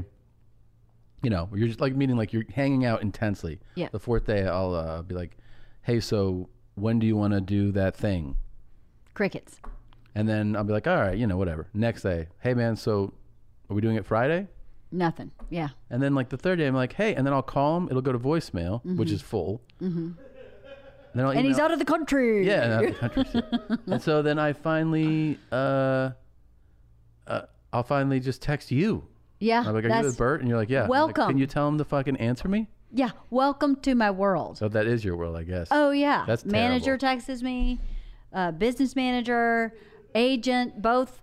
you know, you're just like meaning like you're hanging out intensely. Yeah. The fourth day, I'll uh, be like, hey, so when do you want to do that thing? Crickets. And then I'll be like, all right, you know, whatever. Next day, hey, man, so are we doing it Friday? Nothing. Yeah. And then like the third day, I'm like, hey, and then I'll call him. It'll go to voicemail, Mm-hmm. which is full. Mm-hmm. And, then I'll And he's email- out of the country. Yeah, and out of the country. too. And so then I finally, uh, uh, I'll finally just text you. Yeah. I'm like, are you that's- with Bert? And you're like, yeah. I'm like, Welcome. Can you tell him to fucking answer me? Yeah. Welcome to my world. So that is your world, I guess. Oh yeah, That's manager terrible. texts me, uh, business manager, agent, both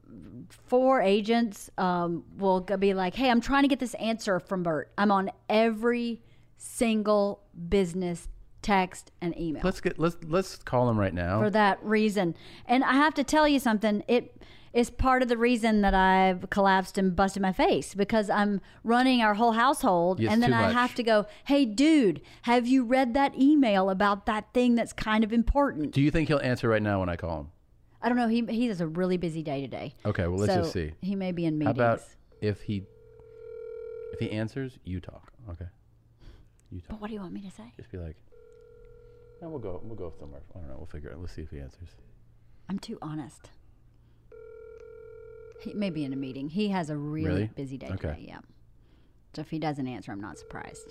four agents um, will go- be like, "Hey, I'm trying to get this answer from Bert. I'm on every single business text and email Let's get let's let's call him right now. for that reason." And I have to tell you something. It is part of the reason that I've collapsed and busted my face because I'm running our whole household, It's and then too I much. have to go, "Hey, dude, have you read that email about that thing that's kind of important?" Do you think he'll answer right now when I call him? I don't know. He he has a really busy day today. Okay, well let's so just see. He may be in How meetings. about if he if he answers, you talk. Okay. You talk. But what do you want me to say? Just be like, no, we'll go we'll go somewhere. I don't know. We'll figure it out. Let's see if he answers. I'm too honest. He may be in a meeting. He has a really, Really? busy day Okay. today. Yeah. So if he doesn't answer, I'm not surprised.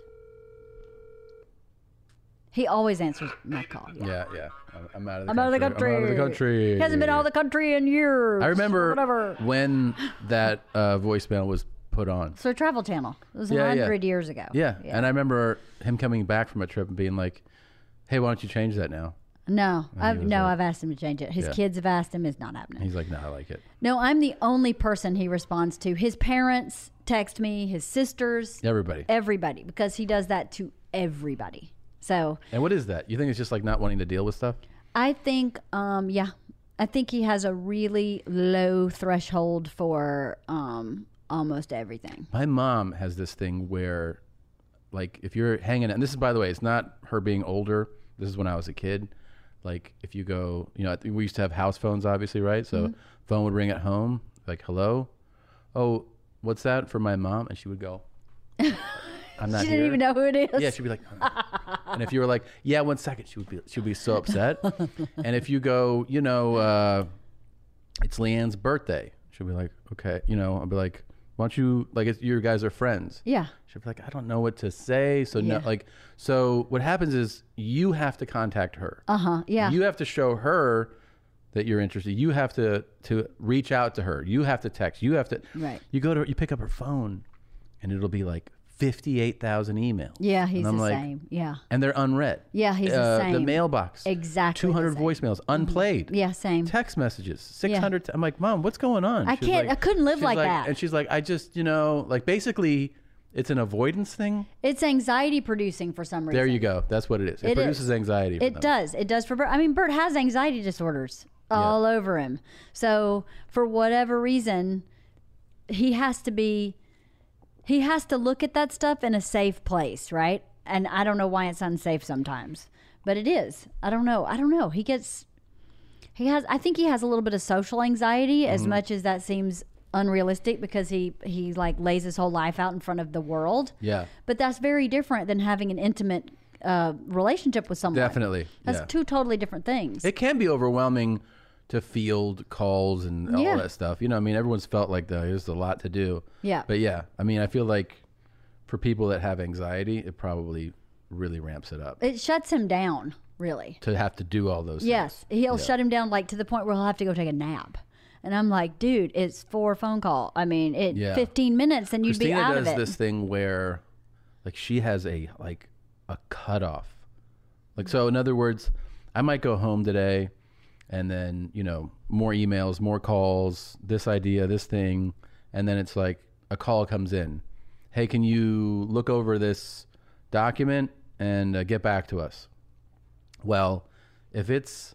He always answers my call. Yeah. Yeah, yeah. I'm, I'm out of the I'm out of the country. I'm out of the country. He hasn't been out of the country in years. I remember Whatever. when that uh, voicemail was put on. So Travel Channel. It was a Yeah, yeah. hundred years ago. Yeah. and I remember him coming back from a trip and being like, "Hey, why don't you change that now?" No, I've, was no, like- I've asked him to change it. His Yeah. kids have asked him. It's not happening. He's like, "No, I like it." No, I'm the only person he responds to. His parents text me, his sisters, Everybody. everybody, because he does that to everybody. So And what is that? You think it's just like not wanting to deal with stuff? I think, um, yeah, I think he has a really low threshold for um, almost everything. My mom has this thing where, like, if you're hanging out, and this is, by the way, it's not her being older. This is when I was a kid. Like, if you go, you know, I think we used to have house phones, obviously, right? So Mm-hmm. phone would ring at home, like, hello? Oh, what's that? For my mom? And she would go, I'm not She here. didn't even know who it is. Yeah, she'd be like, "Oh." And if you were like, yeah, one second, she would be, she would be so upset. And if you go, you know, uh, it's Leanne's birthday, she'll be like, okay, you know, I'll be like, why don't you, like, it's, you guys are friends. Yeah. She'll be like, I don't know what to say. So Yeah. no, like, so what happens is you have to contact her. Uh huh. Yeah. You have to show her that you're interested. You have to to reach out to her. You have to text. You have to. Right. You go to her, you pick up her phone, and it'll be like fifty-eight thousand emails. yeah, he's And the I'm like, same. Yeah. and they're unread. Yeah, he's the uh, The same. mailbox. Exactly two the hundred same. voicemails, unplayed. Yeah, same. Text messages, six hundred. T- I'm like, Mom, what's going on? I She's can't- like- I couldn't live she's like that. And she's like, I just, you know, like basically, it's an avoidance thing. It's anxiety producing for some reason. There you go. That's what it is. It, It produces is. anxiety. For It them. does. It does for Bert. I mean, Bert has anxiety disorders all over him. So for whatever reason, he has to be, he has to look at that stuff in a safe place, right? And I don't know why it's unsafe sometimes, but it is. I don't know. I don't know. He gets, he has, I think he has a little bit of social anxiety as much as that seems unrealistic because he, he like lays his whole life out in front of the world. Yeah. But that's very different than having an intimate uh, relationship with someone. Definitely. That's yeah. two totally different things. It can be overwhelming to field calls and all Yeah. that stuff. You know, I mean, everyone's felt like the, there's a lot to do. Yeah. But yeah, I mean, I feel like for people that have anxiety, it probably really ramps it up It shuts him down, really. to have to do all those Yes. things. He'll shut him down like to the point where he'll have to go take a nap. And I'm like, dude, it's for a phone call. I mean, it Yeah. fifteen minutes and you'd Christina be out does of it. this thing where, like, she has a like a cutoff. Like, so in other words, I might go home today, and then you know more emails, more calls, this idea, this thing, and then it's like a call comes in. Hey, can you look over this document and uh, get back to us? Well, if it's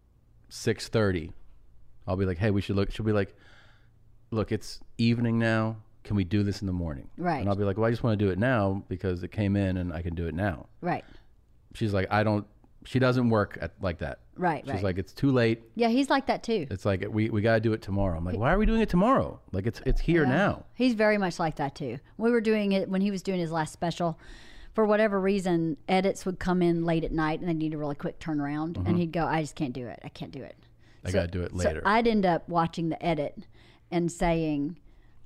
six thirty, I'll be like, hey, we should look. She'll be like, look, it's evening now. Can we do this in the morning? Right. And I'll be like, well, I just want to do it now because it came in and I can do it now. Right. She's like, I don't, she doesn't work at, like that. Right, She's right. like, it's too late. Yeah, he's like that too. It's like, we, we got to do it tomorrow. I'm like, why are we doing it tomorrow? Like, it's it's here now. He's very much like that too. We were doing it when he was doing his last special. For whatever reason, edits would come in late at night and they need a really quick turnaround. And he'd go, I just can't do it. I can't do it. I got to do it So later. I'd end up watching the edit and saying,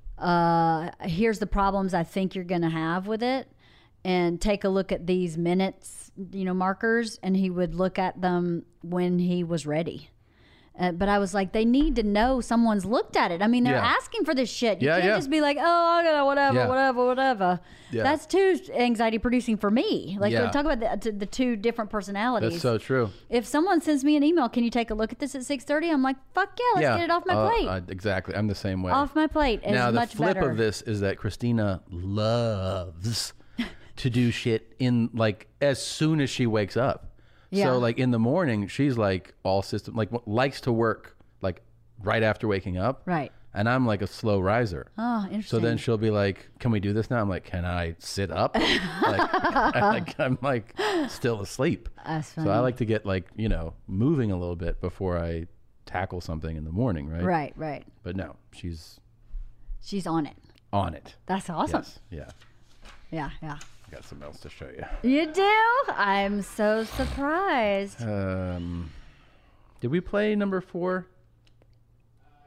uh, here's the problems I think you're going to have with it. And take a look at these minutes, you know, markers. And he would look at them when he was ready. Uh, but I was like, they need to know someone's looked at it. I mean, they're Yeah. asking for this shit. You Yeah, can't yeah. just be like, oh, I gotta whatever, Yeah. whatever, whatever. Yeah. That's too anxiety producing for me. Like, Yeah. we talk about the, the two different personalities. That's so true. If someone sends me an email, can you take a look at this at six thirty? I'm like, fuck yeah, let's yeah. get it off my Uh, plate. uh, exactly. I'm the same way. off my plate is now, the much flip better. of this is that Christina loves to do shit in, like, as soon as she wakes up. Yeah. So, like, in the morning, she's like all system, like, w- likes to work, like, right after waking up. Right. And I'm like a slow riser. Oh, So interesting. then she'll be like, "Can we do this now?" I'm like, "Can I sit up?" like, I, like, I'm like still asleep. That's So I funny. like to get, like, you know, moving a little bit before I tackle something in the morning, right? Right, right. But no, she's She's on it. on it. That's awesome. Yes. Yeah. Yeah, yeah. I got something else to show you. You do? I'm so surprised. Um, did we play number four?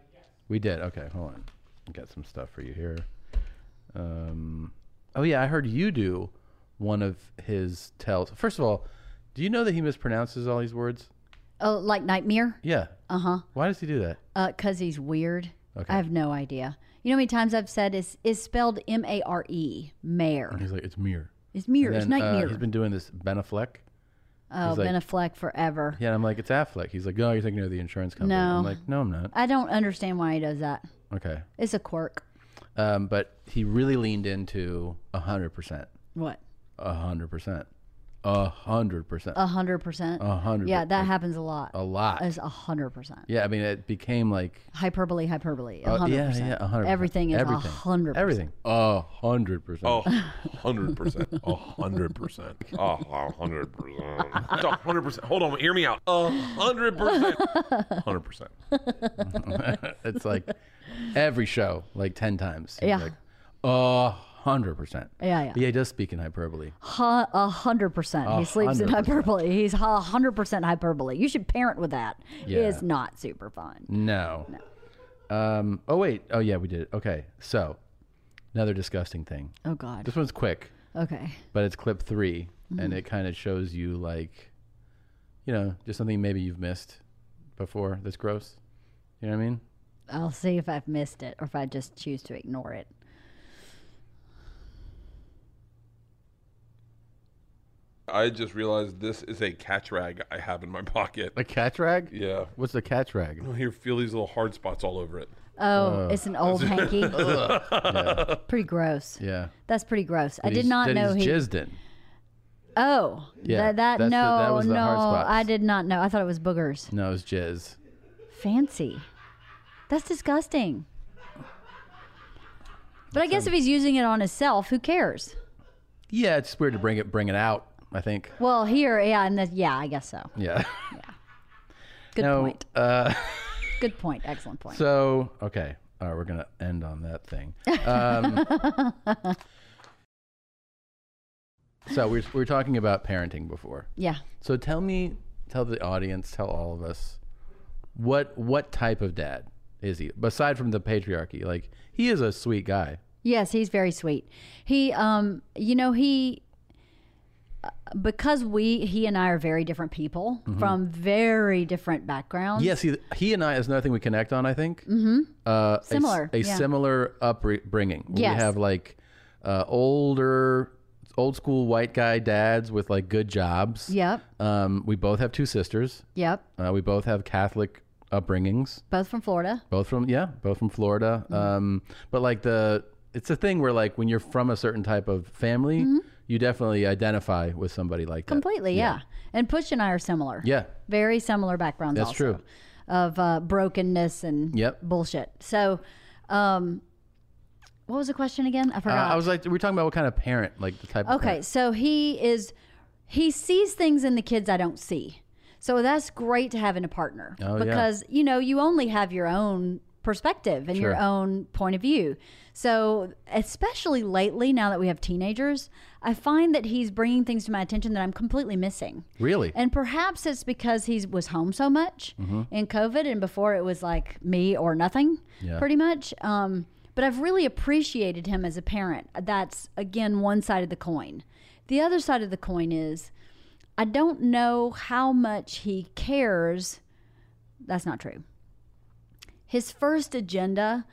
We did. Okay, hold on. Got some stuff for you here. Um, oh yeah, I heard you do one of his tells. First of all, do you know that he mispronounces all these words? Oh, like nightmare? Yeah. Uh huh. Why does he do that? Uh, cause he's weird. Okay. I have no idea. You know how many times I've said is is spelled M A R E, mare. And he's like, it's Mir. It's mirror. And It's then, nightmare. uh, he's been doing this Benafleck. oh, he's like- been a fleck forever. Yeah, and I'm like, it's Affleck. He's like, no, you're thinking of the insurance company. No. I'm like, no, I'm not. I don't understand why he does that. Okay. It's a quirk. Um, but he really leaned into a hundred percent. What? A hundred percent. A hundred percent. A hundred percent. A hundred. Yeah, that happens a lot. A lot. It's a hundred percent. Yeah, I mean, it became like Hyperbole, hyperbole. A Uh, hundred yeah, percent. yeah, a hundred. Everything is a everything. hundred percent. Everything. A hundred percent. Oh, hundred percent. A hundred percent. Oh, a hundred percent. It's a hundred percent. Hold on, hear me out. A hundred percent. Hundred percent. It's like every show, like ten times. He's Yeah. Like, a hundred percent. Yeah, yeah. Yeah, he does speak in hyperbole. Hu- A hundred percent. A He sleeps in hundred percent. hyperbole. He's a hundred percent hyperbole. You should parent with that. Yeah. It's not super fun. No. No. Um. Oh wait. Oh yeah, we did it. Okay. So, another disgusting thing. Oh God. This one's quick, Okay. but it's clip three, and Mm-hmm. it kind of shows you like, you know, just something maybe you've missed before that's gross. You know what I mean? I'll see if I've missed it or if I just choose to ignore it. I just realized this is a catch rag I have in my pocket. A catch rag? Yeah. What's the catch rag? I here feel these little hard spots all over it. Oh, it's an old hanky. Yeah. Pretty gross. Yeah. That's pretty gross. I That did he's- not that know he's he. jizzed in. Oh, Yeah, that, that that's the- no, that was the no, hard spots. I did not know. I thought it was boogers. No, it's jizz. Fancy. That's disgusting. But I guess if he's using it on himself, who cares? Yeah, it's weird to bring it bring it out, I think. Well, here, yeah, and the, yeah, I guess so. Yeah. Good No, point. Uh, Good point. Excellent point. so, okay. All right, we're going to end on that thing. Um, so we were, we were talking about parenting before. yeah. So tell me, tell the audience, tell all of us, what what type of dad is he? Aside from the patriarchy, like he is a sweet guy. Yes, he's very sweet. He, um, you know, he, uh, because we, he and I are very different people from very different backgrounds. Yes, he he and I is another thing we connect on. I think. Mm-hmm. Uh, Similar, A, a yeah. similar upbringing. Yes. We have like uh, older, old school white guy dads with like good jobs. Yep. Um, we both have two sisters. Yep. Uh, we both have Catholic upbringings. Both from Florida. Both from yeah, both from Florida. Mm-hmm. Um, but like the it's a thing where like when you're from a certain type of family, Mm-hmm. you definitely identify with somebody like that. Completely, yeah. And Push and I are similar. Yeah. Very similar backgrounds That's also. true. Of uh, brokenness and Yep. bullshit. So, um, what was the question again? I Uh, forgot. I was like, we were talking about what kind of parent, like the type of Okay, parent. so he is, he sees things in the kids I don't see. So that's great to have in a partner Oh, yeah. because, you know, you only have your own perspective and your Sure. own point of view. So, especially lately, now that we have teenagers, I find that he's bringing things to my attention that I'm completely missing. Really? And perhaps it's because he was home so much in COVID and before it was like me or nothing, Yeah. pretty much. Um, but I've really appreciated him as a parent. That's, again, one side of the coin. The other side of the coin is I don't know how much he cares. That's not true. His first agenda,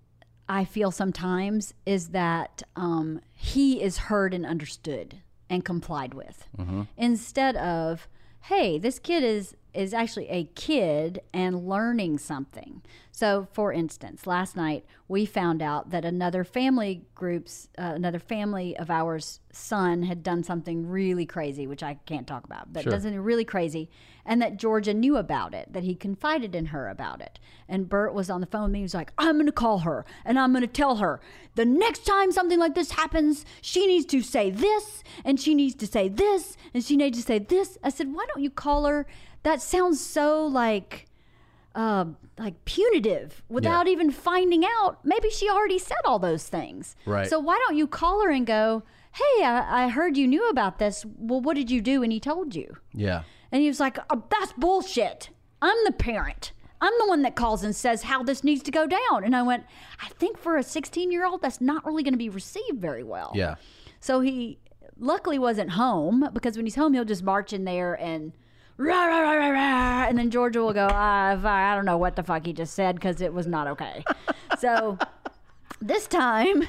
I feel sometimes, is that um, he is heard and understood and complied with. Instead of, hey, this kid is is actually a kid and learning something. So, for instance, last night we found out that another family group's, uh, another family of ours' son had done something really crazy, which I can't talk about, but Sure. does something really crazy, and that Georgia knew about it, that he confided in her about it. And Bert was on the phone with me. He was like, I'm going to call her and I'm going to tell her the next time something like this happens, she needs to say this and she needs to say this and she needs to say this. I said, why don't you call her? That sounds so like uh, like punitive without Yeah. even finding out. Maybe she already said all those things. Right. So why don't you call her and go, hey, I, I heard you knew about this. Well, what did you do when he told you? Yeah. And he was like, oh, that's bullshit. I'm the parent. I'm the one that calls and says how this needs to go down. And I went, I think for a sixteen year old, that's not really going to be received very well. Yeah. So he luckily wasn't home, because when he's home, he'll just march in there and rah, rah, rah, rah, rah, and then Georgia will go, ah, I don't know what the fuck he just said, because it was not okay. So this time,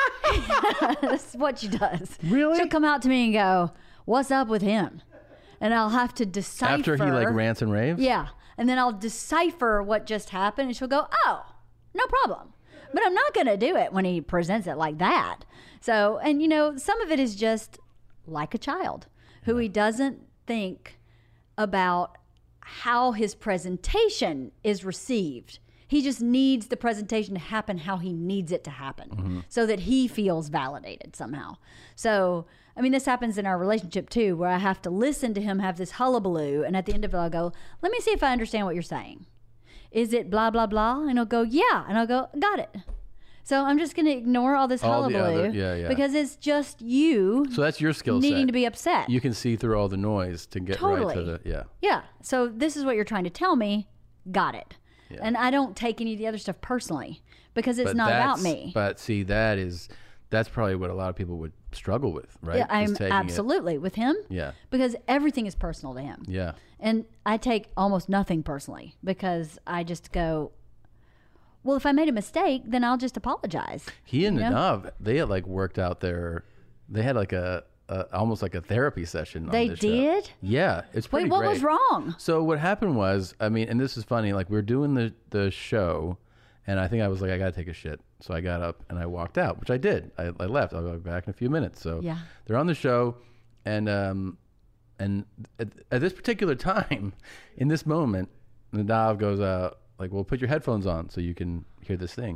this is what she does. Really? She'll come out to me and go, what's up with him? And I'll have to decipher. After he like rants and raves? Yeah. And then I'll decipher what just happened, and she'll go, oh, no problem. But I'm not going to do it when he presents it like that. So, and you know, some of it is just like a child who he doesn't think about how his presentation is received. He just needs the presentation to happen how he needs it to happen, mm-hmm. so that he feels validated somehow. So, I mean, this happens in our relationship too, where I have to listen to him have this hullabaloo, and at the end of it, I'll go, let me see if I understand what you're saying. Is it blah, blah, blah? And he'll go, yeah. And I'll go, got it. So I'm just going to ignore all this all hullabaloo, other, yeah, yeah. because it's just you. So that's your skill set. Needing to be upset. You can see through all the noise to get totally. right to the, yeah. Yeah. So this is what you're trying to tell me. Got it. Yeah. And I don't take any of the other stuff personally, because it's But not about that's- me. But see, that is, that's probably what a lot of people would struggle with, right? Yeah, Is I'm taking it- absolutely with him. Yeah. Because everything is personal to him. Yeah. And I take almost nothing personally, because I just go, well, if I made a mistake, then I'll just apologize. He and You know? Nadav, they had like worked out their, they had like a, a almost like a therapy session. They on this did? Show. Yeah, it's pretty Wait, what great. was wrong? So what happened was, I mean, and this is funny. Like we were doing the the show, and I think I was like, I gotta take a shit. So I got up and I walked out, which I did. I, I left. I'll go back in a few minutes. So Yeah. they're on the show, and um, and at, at this particular time, in this moment, Nadav goes out. Like, well, put your headphones on so you can hear this thing.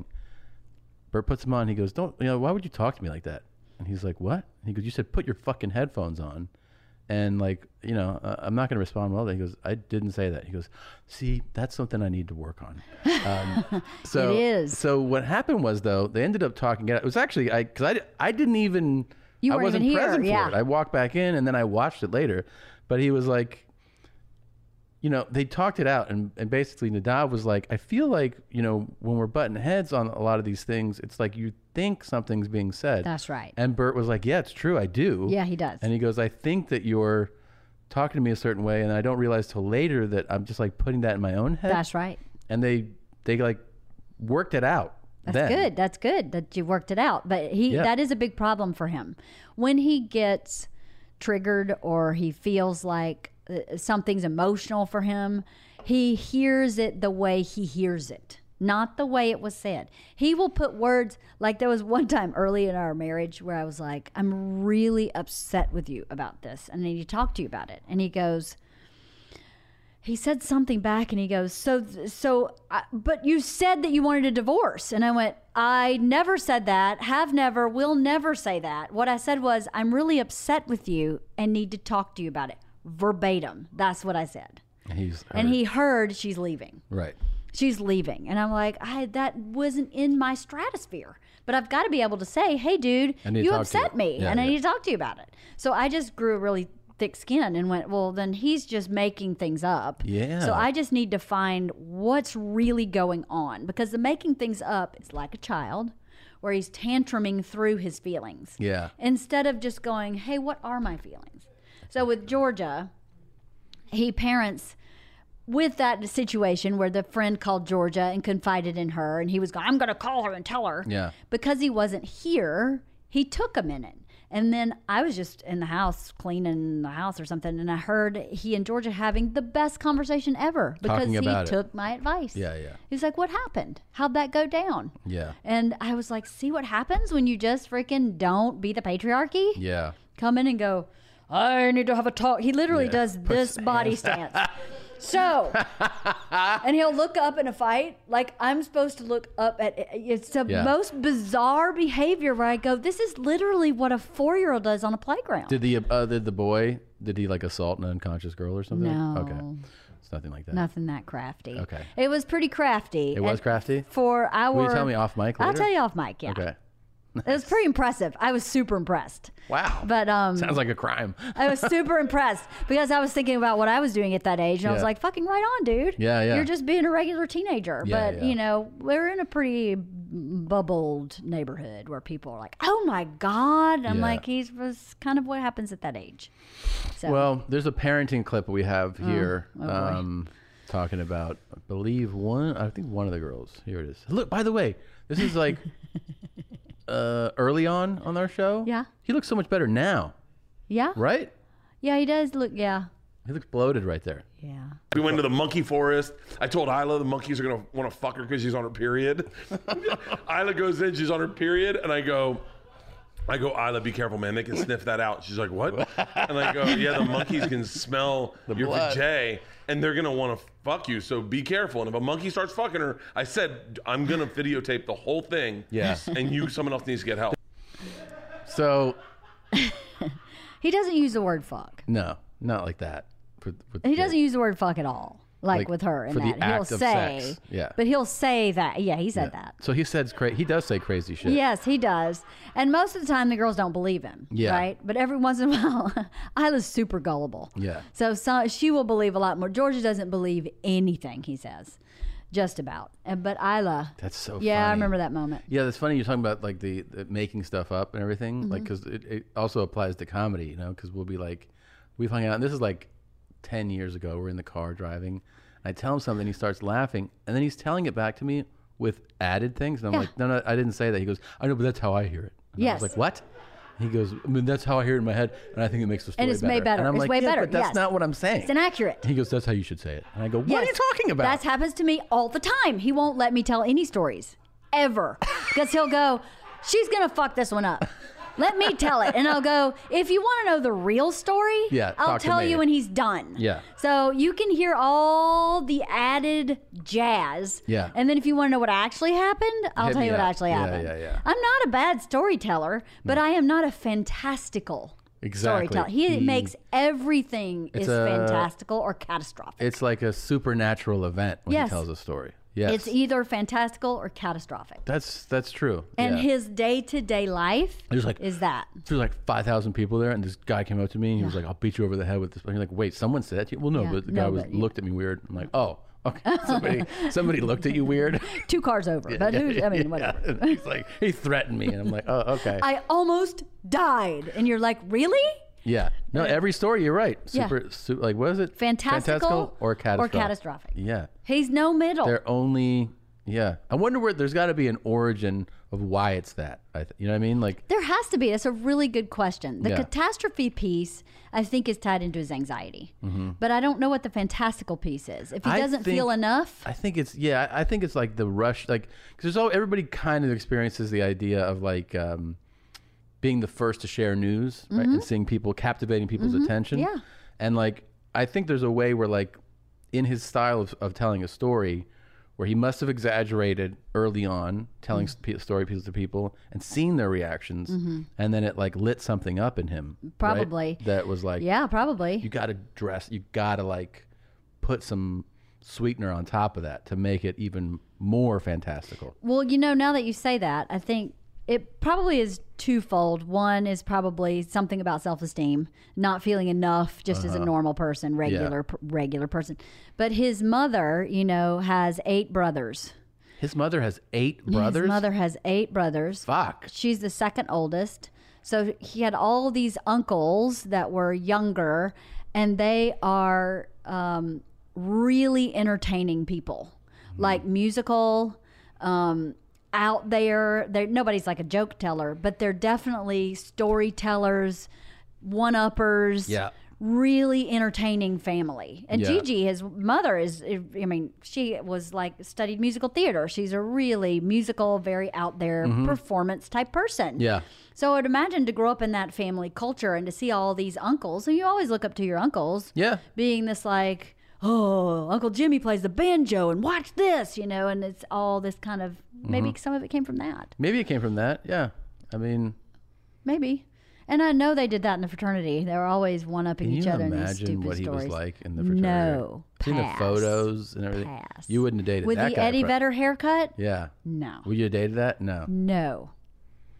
Bert puts them on. He goes, don't, you know, why would you talk to me like that? And he's like, what? And he goes, you said put your fucking headphones on. And like, you know, uh, I'm not going to respond well. He goes, I didn't say that. He goes, see, that's something I need to work on. Um, so, It is. So what happened was, though, they ended up talking. It was actually, I, because I, I didn't even, You I weren't wasn't even here, present yeah. for it. I walked back in and then I watched it later. But he was like, you know, they talked it out, and, and basically Nadav was like, I feel like, you know, when we're butting heads on a lot of these things, it's like you think something's being said. That's right. And Bert was like, yeah, it's true, I do. Yeah, he does. And he goes, I think that you're talking to me a certain way, and I don't realize till later that I'm just like putting that in my own head. That's right. And they they like worked it out. That's then. good. That's good that you worked it out. But he Yeah. that is a big problem for him. When he gets triggered or he feels like uh, something's emotional for him, he hears it the way he hears it, not the way it was said. He will put words, like there was one time early in our marriage where I was like, I'm really upset with you about this. And then he talked to you about it. And he goes, he said something back and he goes, so, so, uh, but you said that you wanted a divorce. And I went, I never said that, have never, will never say that. What I said was, I'm really upset with you and need to talk to you about it. Verbatim. That's what I said. And, he's And heard- he heard she's leaving. Right. She's leaving. And I'm like, I, that wasn't in my stratosphere. But I've got to be able to say, hey, dude, I need to you talk to upset you. me. Yeah, and I yeah. need to talk to you about it. So I just grew a really thick skin and went, well, then he's just making things up. Yeah. So I just need to find what's really going on. Because the making things up is like a child where he's tantruming through his feelings. Yeah. Instead of just going, hey, what are my feelings? So with Georgia, he parents with that situation where the friend called Georgia and confided in her, and he was going, I'm going to call her and tell her. Yeah. Because he wasn't here, he took a minute. And then I was just in the house cleaning the house or something, and I heard he and Georgia having the best conversation ever because Talking he about it. took my advice. Yeah, yeah. He's like, what happened? How'd that go down? Yeah. And I was like, see what happens when you just freaking don't be the patriarchy? Yeah. Come in and go, I need to have a talk. He literally Yeah. does Puts this his body hands- stance. So, and he'll look up in a fight like I'm supposed to look up at. It's the Yeah. most bizarre behavior where I go, this is literally what a four-year-old does on a playground. Did the uh, did the boy did he like assault an unconscious girl or something? No. Okay. It's nothing like that. Nothing that crafty. Okay. It was pretty crafty. It was And crafty? For our. Will you tell me off mic I'll later? tell you off mic, yeah. Okay. It was pretty impressive. I was super impressed. Wow. But um, sounds like a crime. I was super impressed because I was thinking about what I was doing at that age, and Yeah. I was like, "Fucking right on, dude. Yeah, yeah. You're just being a regular teenager." Yeah, but yeah. you know, we're in a pretty bubbled neighborhood where people are like, "Oh my god!" I'm Yeah. like, "He's was kind of what happens at that age." So, Well, there's a parenting clip we have here oh boy. um, talking about, I believe one, I think one of the girls. Here it is. Look, by the way, this is like uh, early on on our show. Yeah. He looks so much better now, yeah, right? yeah, he does look, yeah, He looks bloated right there. yeah. We went to the monkey forest. I told Isla the monkeys are going to want to fuck her because she's on her period. Isla goes in, she's on her period, and I go, I go, Isla, be careful, man. They can sniff that out. She's like, what? And I go, yeah, the monkeys can smell your blood. vajay, and they're going to want to fuck you, so be careful. And if a monkey starts fucking her, I said, I'm going to videotape the whole thing. Yeah. And you, someone else needs to get help. So, He doesn't use the word fuck. no, not like that. For, with He the- doesn't use the word fuck at all, like, Like, with her. And for the that act he'll of say, sex. Yeah. but he'll say that. Yeah, he said yeah. that. So he says cra- he does say crazy shit. Yes, he does. And most of the time, the girls don't believe him. Yeah. Right? But every once in a while, Isla's super gullible. Yeah. So, so she will believe a lot more. Georgia doesn't believe anything he says, just about. And- But Isla. That's so Yeah, I funny. remember that moment. Yeah, that's funny. You're talking about like the, the making stuff up and everything, Mm-hmm. like because it, it also applies to comedy, you know. Because we'll be like, we've hung out, and this is like ten years ago. We're in the car driving. I tell him something, he starts laughing, and then he's telling it back to me with added things, and I'm Yeah. like, no, no, I didn't say that. He goes, I know, but that's how I hear it. And I Yes. was like, what? He goes, I mean, that's how I hear it in my head, and I think it makes the story And it's better. way better. And I'm It's like, way yeah, better, but that's yes. not what I'm saying. It's inaccurate. He goes, that's how you should say it. And I go, what are you Yes. talking about? That happens to me all the time. He won't let me tell any stories, ever. Because he'll go, she's going to fuck this one up. Let me tell it. And I'll go, if you want to know the real story, Yeah, I'll talk to tell me. you when he's done. Yeah. So you can hear all the added jazz. Yeah. And then if you want to know what actually happened, I'll Hit tell me you what up. actually Yeah, happened. yeah, yeah. I'm not a bad storyteller, but I am not a fantastical Exactly. storyteller. He, He- makes everything It's is a- fantastical or catastrophic. It's like a supernatural event when Yes. he tells a story. Yes. It's either fantastical or catastrophic. That's that's true. And yeah. his day to day life There's like is that. there's like five thousand people there, and this guy came up to me and he was like, "I'll beat you over the head with this." And you're like, "Wait, someone said that to you?" Well, no, Yeah, but the no, guy was but- looked at me weird. I'm like, "Oh, okay." Somebody somebody looked at you weird. Two cars over. but who, I mean, whatever. Yeah. He's like, he threatened me, and I'm like, "Oh, okay." I almost died. And you're like, really? yeah. No, every story you're right. Yeah. Super, su- like what is it? Fantastical or catastrophic? Or catastrophic. Yeah. He's no middle. They're only. Yeah. I wonder where there's got to be an origin of why it's that. I th- you know what I mean? Like. There has to be. That's a really good question. The Yeah. catastrophe piece, I think, is tied into his anxiety. But I don't know what the fantastical piece is. If he Mm-hmm. I doesn't think- feel enough, I think it's yeah. I I think it's like the rush, like because there's all everybody kind of experiences the idea of like um, being the first to share news, right, and seeing people captivating people's attention. Mm-hmm. Yeah. And like I think there's a way where like in his style of, of telling a story, where he must have exaggerated early on, telling mm story pieces to people and seeing their reactions, and then it like lit something up in him. right? Probably. That was like yeah, probably. you got to dress you got to like put some sweetener on top of that to make it even more fantastical. Well, you know, now that you say that, I think it probably is twofold. One is probably something about self-esteem, not feeling enough just as a normal person, regular p- regular person. But his mother, you know, has eight brothers. His mother has eight brothers. His mother has eight brothers. Fuck. She's the second oldest. So he had all these uncles that were younger, and they are um, really entertaining people, like musical, um, out there. They're, nobody's like a joke teller, but they're definitely storytellers, one-uppers. Yeah. Really entertaining family. And Yeah. Gigi, his mother, is, I mean, she was like studied musical theater. She's a really musical, very out there performance type person. Mm-hmm. Yeah. So I'd imagine to grow up in that family culture and to see all these uncles, and you always look up to your uncles. Yeah. Being this like, oh, Uncle Jimmy plays the banjo and watch this, you know, and it's all this kind of, maybe Mm-hmm. some of it came from that. Maybe it came from that. Yeah. I mean, Maybe. And I know they did that in the fraternity. They were always one-upping can each you other in these imagine stupid what he stories. was like in the fraternity? No. Seen the Pass. photos and everything. Pass. You wouldn't have dated With that the guy. Eddie pro- Vedder haircut? Yeah. No. Would you have dated that? No. No.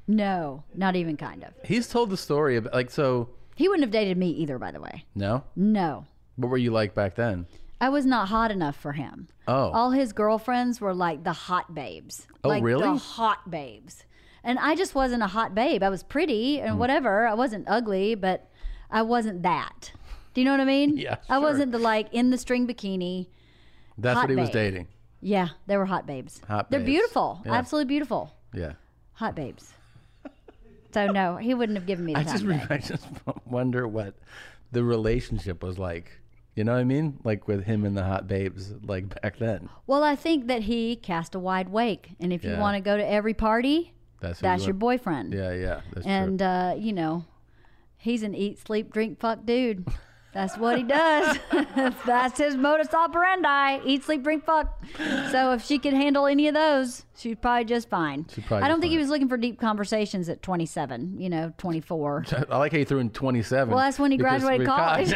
No, not even kind of. He's told the story about, like, so. He wouldn't have dated me either, by the way. No? No. What were you like back then? I was not hot enough for him. Oh. All his girlfriends were like the hot babes. Oh, like really? The hot babes. And I just wasn't a hot babe. I was pretty and whatever. I wasn't ugly, but I wasn't that. Do you know what I mean? Yeah, I sure. wasn't the like in the string bikini. That's hot what he was babe. dating. Yeah, they were hot babes. Hot They're babes. beautiful. Yeah. Absolutely beautiful. Yeah. Hot babes. So no, he wouldn't have given me the I time just, of re- day. I just wonder what the relationship was like. You know what I mean? Like with him and the hot babes, like back then. Well, I think that he cast a wide wake, and if you Yeah. want to go to every party, That's, who that's you your were- boyfriend. Yeah, yeah. That's And true. uh, you know, he's an eat, sleep, drink, fuck dude. That's what he does. That's his modus operandi. Eat, sleep, drink, fuck. So if she could handle any of those, she's probably just fine. She'd probably I don't be think he fine. was looking for deep conversations at twenty-seven, you know, twenty-four. I like how you threw in twenty-seven. Well, that's when he because graduated we- college.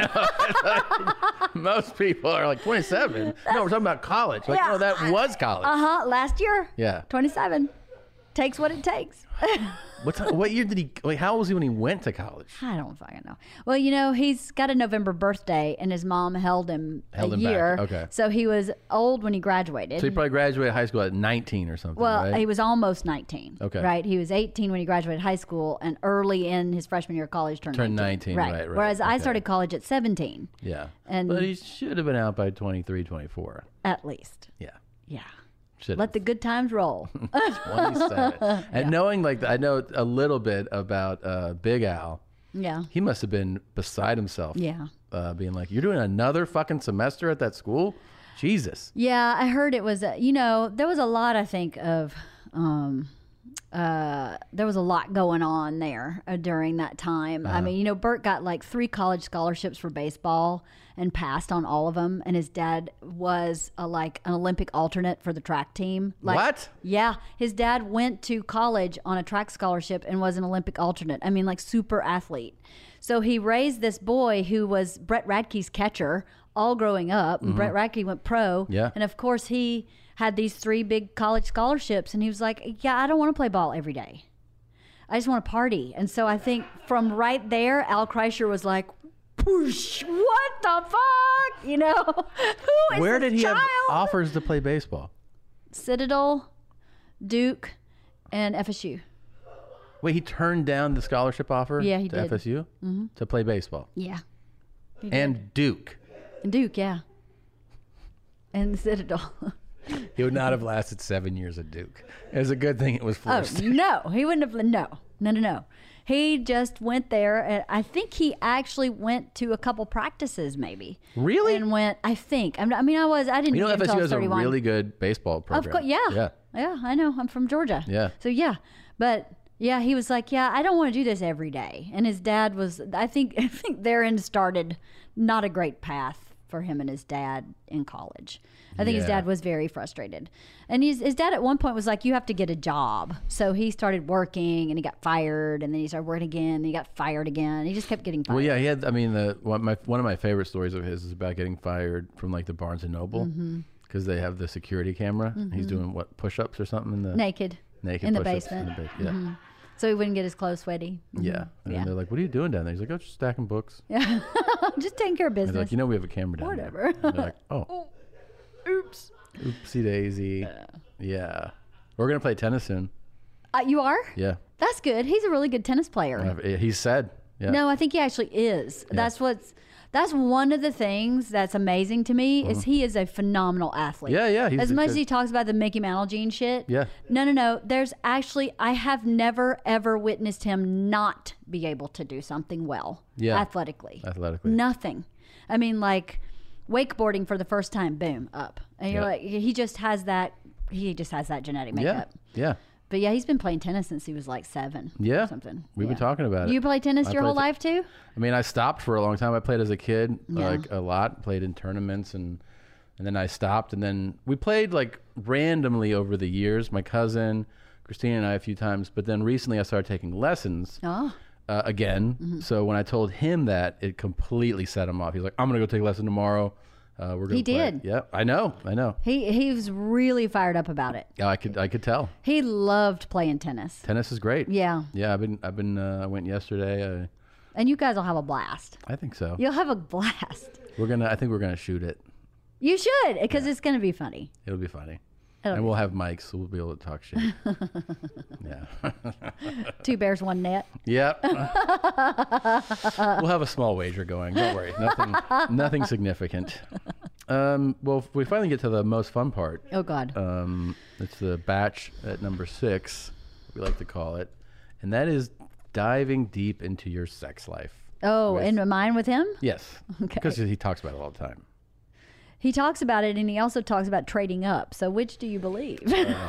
Most people are like twenty-seven. No, we're talking about college. Like, Yeah. no, that was college. Uh-huh, last year. Yeah. twenty-seven. Takes what it takes. What time, what year did he? Like, how old was he when he went to college? I don't fucking know. Well, you know, he's got a November birthday, and his mom held him Held a him back. year. Okay. So he was old when he graduated. So he probably graduated high school at nineteen or something. well, right? he was almost nineteen. Okay. Right? He was eighteen when he graduated high school, and early in his freshman year of college turned, Turned nineteen, right, right, Whereas I okay. started college at seventeen, yeah. and- but he should have been out by twenty-three, twenty-four. at least. Yeah. Yeah. Should Let the good times roll. twenty-seven. And knowing, like, I know a little bit about uh, Big Al. yeah. He must have been beside himself. Yeah. Uh, being like, you're doing another fucking semester at that school? Jesus. Yeah, I heard it was, uh, you know, there was a lot, I think, of, um, uh, there was a lot going on there uh, during that time. I mean, you know, Bert got like three college scholarships for baseball and passed on all of them. And his dad was a, like an Olympic alternate for the track team. Like, What? Yeah. His dad went to college on a track scholarship and was an Olympic alternate. I mean, like super athlete. So he raised this boy who was Brett Radke's catcher all growing up. And Brett Radke went pro. Yeah. And of course, he had these three big college scholarships. And he was like, yeah, I don't want to play ball every day. I just want to party. And so I think from right there, Al Kreischer was like, whoosh, what the fuck? You know? Who is Where this did he child? have offers to play baseball? Citadel, Duke, and F S U. Wait, he turned down the scholarship offer Yeah, he to did. F S U mm-hmm. to play baseball. Yeah. And Duke. And Duke, yeah. And Citadel. He would not have lasted seven years at Duke. It was a good thing it was Oh, forced. no. He wouldn't have. No. No, no, no. He just went there. And I think he actually went to a couple practices, maybe. Really? And went, I think. I'm- I mean, I was, I didn't You know, meet him F S U until I was has a thirty-one. really good baseball program. Of course, yeah. Yeah. Yeah, I know. I'm from Georgia. Yeah. So, yeah. But, yeah, he was like, yeah, I don't want to do this every day. And his dad was, I think, I think therein started not a great path for him and his dad in college. I think his Yeah. dad was very frustrated. And his, his dad at one point was like, you have to get a job. So he started working and he got fired, and then he started working again and he got fired again. He just kept getting fired. Well, yeah, he had. I mean, the one, my, one of my favorite stories of his is about getting fired from like the Barnes and Noble because they have the security camera. He's doing what push-ups or something in the Naked. naked in the push-ups basement. In the ba- yeah, So he wouldn't get his clothes sweaty. yeah. And Yeah. they're like, "What are you doing down there?" He's like, "Oh, just stacking books." Yeah. Just taking care of They're business. like, "You know, we have a camera down Whatever. there." They're like, "Oh, Oops. oopsie daisy." Yeah, we're gonna play tennis soon. Uh, you are? Yeah, That's good. He's a really good tennis player. he said. Yeah. No, I think he actually is. That's what's that's one of the things that's amazing to me is he is a phenomenal athlete. Uh-huh. Yeah, yeah, he's As a much good- as he talks about the Mickey Mantle gene shit. Yeah. No, no, no. There's actually I have never ever witnessed him not be able to do something well. Yeah. Athletically. Athletically. Nothing. I mean, like wakeboarding for the first time, boom, up. And you're Yeah. like he just has that he just has that genetic Yeah, makeup. yeah, But yeah, he's been playing tennis since he was like seven. yeah. Or something. We've been Yeah. talking about it. You play tennis I your play whole te- life too? I mean, I stopped for a long time. I played as a kid, Yeah. like a lot. Played in tournaments, and and then I stopped. And then we played like randomly over the years. My cousin, Christina, and I a few times. But then recently, I started taking lessons Oh. uh, again. Mm-hmm. So when I told him that, it completely set him off. He's like, "I'm gonna go take a lesson tomorrow." Uh, we're gonna He play did. It. Yep, I know, I know. He he was really fired up about it. Yeah, I could, I could tell. He loved playing tennis. Tennis is great. Yeah. Yeah, I've been, I've been, uh, I went yesterday. Uh, And you guys will have a blast. I think so. You'll have a blast. We're gonna, I think we're gonna shoot it. You should, because it's going to be funny. It'll be funny. It'll and be we'll have mics, so we'll be able to talk shit. Yeah. Two bears, one net. Yep. We'll have a small wager going. Don't worry. Nothing, nothing significant. Um, well, we finally get to the most fun part. Oh, God. Um, it's the batch at number six, we like to call it, and that is diving deep into your sex life. Oh, with- and mine with him? Yes, Okay. because he talks about it all the time. He talks about it, and he also talks about trading up. So which do you believe?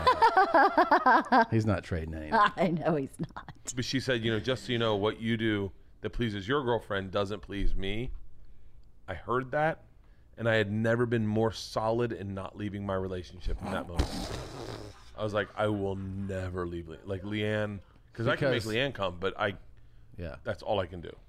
He's not trading anything. I know he's not. But she said, you know, just so you know, what you do that pleases your girlfriend doesn't please me. I heard that, and I had never been more solid in not leaving my relationship in that moment. I was like, I will never leave. Le- like Leanne, because I can make Because- Leanne come, but I, Yeah. that's all I can do.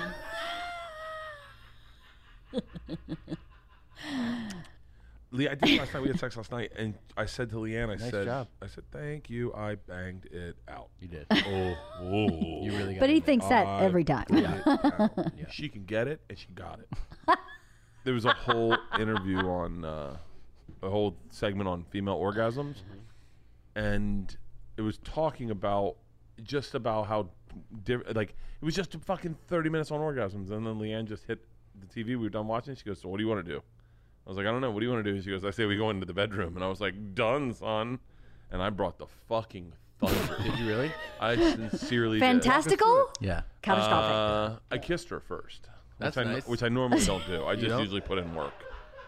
Lee, I did last night. We had sex last night, and I said to Leanne, I Nice said, job. I said, thank you. I banged it out. You did. Oh, whoa. You really got But he it. thinks that I- every time. Yeah. She can get it, and she got it. There was a whole interview on, uh, a whole segment on female orgasms, and it was talking about just about how, diff- like, it was just fucking thirty minutes on orgasms, and then Leanne just hit the T V. We were done watching. She goes, so what do you want to do? I was like, I don't know. What do you want to do? She goes, I say we go into the bedroom, and I was like, done, son. And I brought the fucking thunder. Did you really? I sincerely did. Fantastical? Yeah. Catastrophic. Uh, I kissed her first. That's which I, nice. Which I normally don't do. I just don't? usually put in work.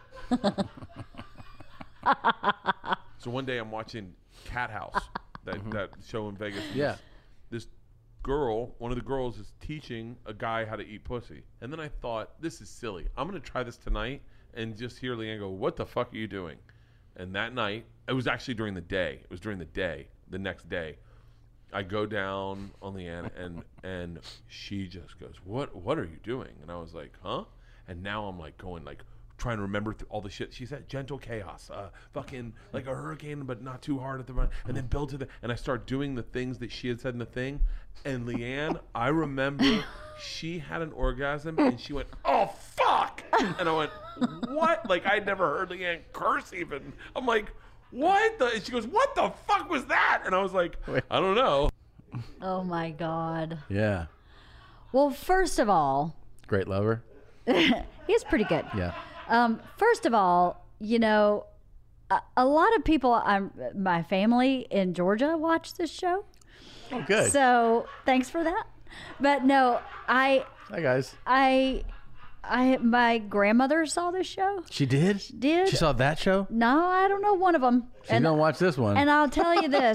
So one day I'm watching Cat House, that, that show in Vegas. and Yeah. This, this girl, one of the girls is teaching a guy how to eat pussy. And then I thought, this is silly. I'm going to try this tonight and just hear Leanne go, what the fuck are you doing? And that night, it was actually during the day. It was during the day, the next day. I go down on Leanne, and and she just goes, "What what are you doing?" And I was like, "Huh?" And now I'm like going like trying to remember th- all the shit she said. Gentle chaos, uh, fucking like a hurricane, but not too hard at the front, and then build to the. And I start doing the things that she had said in the thing. And Leanne, I remember she had an orgasm, and she went, "Oh fuck!" And I went, "What?" Like I'd never heard Leanne curse even. I'm like, what the? And she goes, what the fuck was that? And I was like, I don't know. Oh, my God. Yeah. Well, first of all, Great lover. he's pretty good. Yeah. Um, first of all, you know, a, a lot of people, I'm, my family in Georgia watch this show. Oh, good. So thanks for that. But no, I, Hi, guys. I, I, my grandmother saw this show. She did? Did. She saw that show? No, I don't know one of them. She's going to watch this one. And I'll tell you this.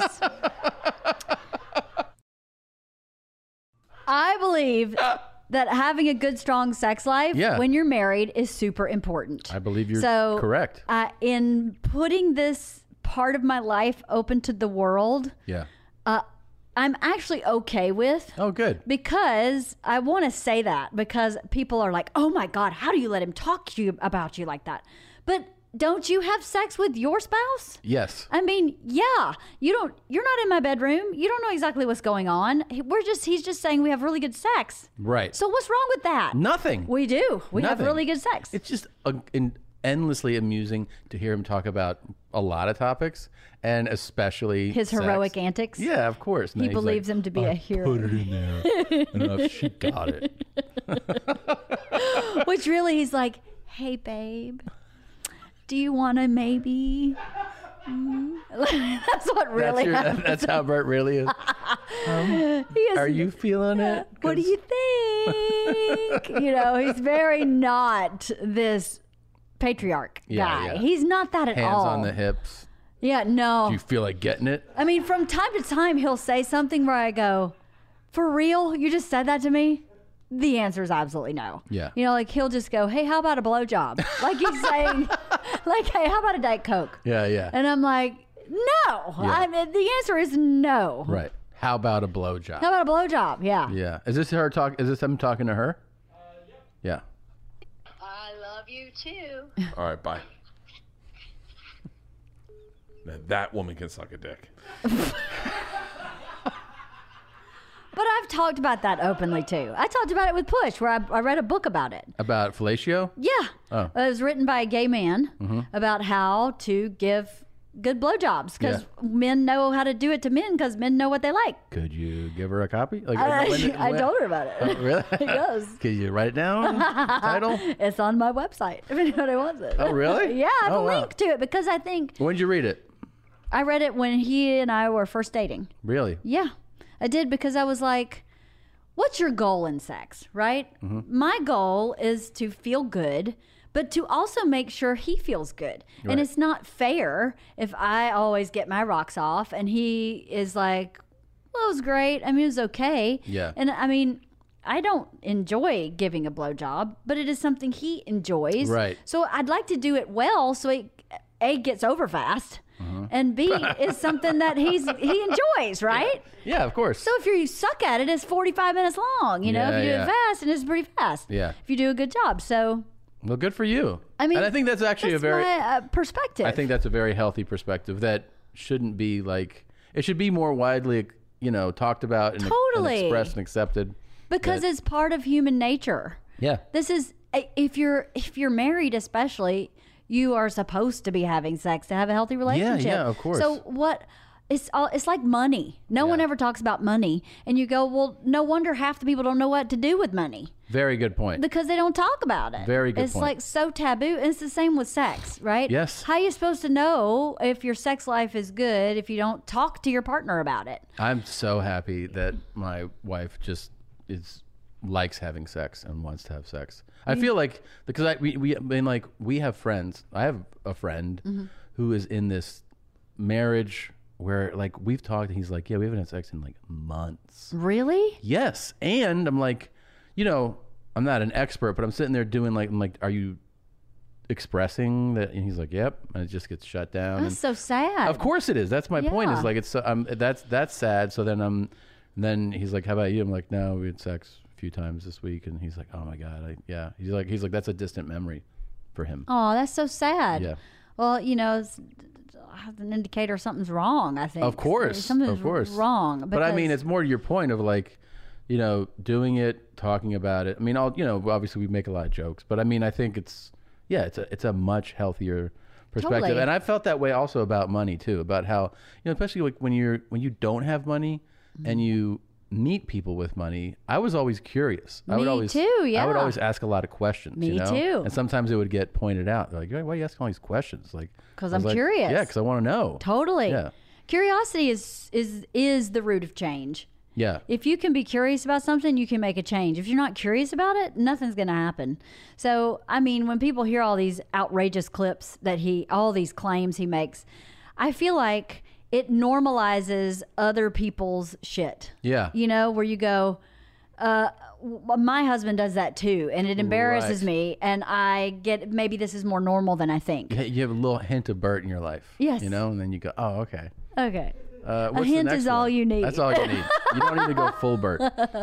I believe that having a good, strong sex life Yeah. when you're married is super important. I believe you're so, correct. Uh, in putting this part of my life open to the world, Yeah. uh, I'm actually okay with. Oh, good. Because I want to say that because people are like, oh my God, how do you let him talk to you about you like that? But don't you have sex with your spouse? Yes. I mean, yeah, you don't, you're not in my bedroom. You don't know exactly what's going on. We're just, he's just saying we have really good sex. Right. So what's wrong with that? Nothing. We do. We have Nothing. really good sex. It's just a, in, endlessly amusing to hear him talk about a lot of topics, and especially His sex. heroic antics. Yeah, of course. And He then he's believes like, him to be "I a hero." Put it in there. Enough. She got it. Which really, he's like, hey, babe, do you want to maybe? Mm? That's what really That's, your, happens. that's how Bert really is. Um, He is- are you feeling it? What do 'Cause- you think? You know, he's very not this patriarch Yeah, guy. yeah. He's not that at Hands all. on the hips. Yeah, no. Do you feel like getting it? I mean, from time to time, he'll say something where I go, for real? You just said that to me? The answer is absolutely no. Yeah. You know, like he'll just go, hey, how about a blowjob? Like he's saying, like, hey, how about a Diet Coke? Yeah, yeah. And I'm like, no. I mean, the answer is no. Right. How about a blowjob? How about a blowjob? Yeah. Yeah. Is this her talk? Is this him talking to her? Yeah. I love Love you too. All right, bye. Now that woman can suck a dick. But I've talked about that openly too. I talked about it with Push, where I, I read a book about it. About fellatio? Yeah. Oh. It was written by a gay man Mm-hmm. about how to give good blowjobs because Yeah. men know how to do it to men because men know what they like. Could you give her a copy? Like, I, when- I when- told her about it. Oh, really? Yes. Could you write it down? Title? It's on my website if anybody wants it. Oh, really? Yeah, I have Oh, a wow. link to it because I think When'd you read it? I read it when he and I were first dating. Really? Yeah, I did because I was like, what's your goal in sex, right? Mm-hmm. My goal is to feel good, but to also make sure he feels good. Right. And it's not fair if I always get my rocks off and he is like, well, it was great. I mean, it was okay. Yeah. And I mean, I don't enjoy giving a blowjob, but it is something he enjoys. Right. So I'd like to do it well so it, A, gets over fast, Uh-huh. and B, is something that he's he enjoys, right? Yeah, of course. So if you suck at it, it's forty-five minutes long. You know, Yeah, if you do yeah. it fast, and it's pretty fast. Yeah. If you do a good job. So Well, good for you. I mean, and I think that's actually that's a very. my uh, perspective. I think that's a very healthy perspective that shouldn't be like. It should be more widely, you know, talked about and, and Totally. expressed and accepted. because that- it's part of human nature. Yeah. This is if you're if you're married, especially, you are supposed to be having sex to have a healthy relationship. yeah, of course. So what? It's all. It's like money. No one Yeah. ever talks about money, and you go, well, no wonder half the people don't know what to do with money Very good point. because they don't talk about it. Very good It's point. like so taboo. And it's the same with sex, right? Yes. How are you supposed to know if your sex life is good if you don't talk to your partner about it? I'm so happy that my wife just is likes having sex and wants to have sex. I feel like because I we, we I mean like we have friends. I have a friend Mm-hmm. who is in this marriage where like we've talked and he's like, yeah, we haven't had sex in like months. Really? Yes. And I'm like, you know, I'm not an expert, but I'm sitting there doing like I'm like, are you expressing that? And he's like, yep. And it just gets shut down. That's and so sad. of course it is. That's my point. Yeah. Is like it's so, um that's that's sad. So then I'm then he's like, how about you? I'm like, no, we had sex a few times this week, and he's like, oh my god, I, yeah. He's like he's like that's a distant memory for him. Oh, that's so sad. Yeah. Well, you know, it's an indicator something's wrong, I think. Of course, Something's of course. wrong. But I mean, because- it's more to your point of like, you know, doing it, talking about it. I mean, all you know, obviously we make a lot of jokes, but I mean, I think it's yeah, it's a it's a much healthier perspective. Totally. And I felt that way also about money too, about how, you know, especially like when you're when you don't have money Mm-hmm. and you meet people with money, I was always curious. I would Me always too, I would yeah. always ask a lot of questions. Me you know? too. And sometimes it would get pointed out. They're like, why are you asking all these questions? Like 'Cause I was I'm like, curious. Yeah, because I want to know. Totally. Yeah. Curiosity is is is the root of change. Yeah. If you can be curious about something, you can make a change. If you're not curious about it, nothing's going to happen. So, I mean, when people hear all these outrageous clips that he, all these claims he makes, I feel like it normalizes other people's shit. Yeah. You know, where you go, uh, w- my husband does that too, and it embarrasses Right. me, and I get maybe this is more normal than I think. You you have a little hint of Bert in your life. Yes. You know, and then you go, oh, okay. Okay. Uh, what's the hint next is all one? you need. That's all you need. You don't need to go full Bert.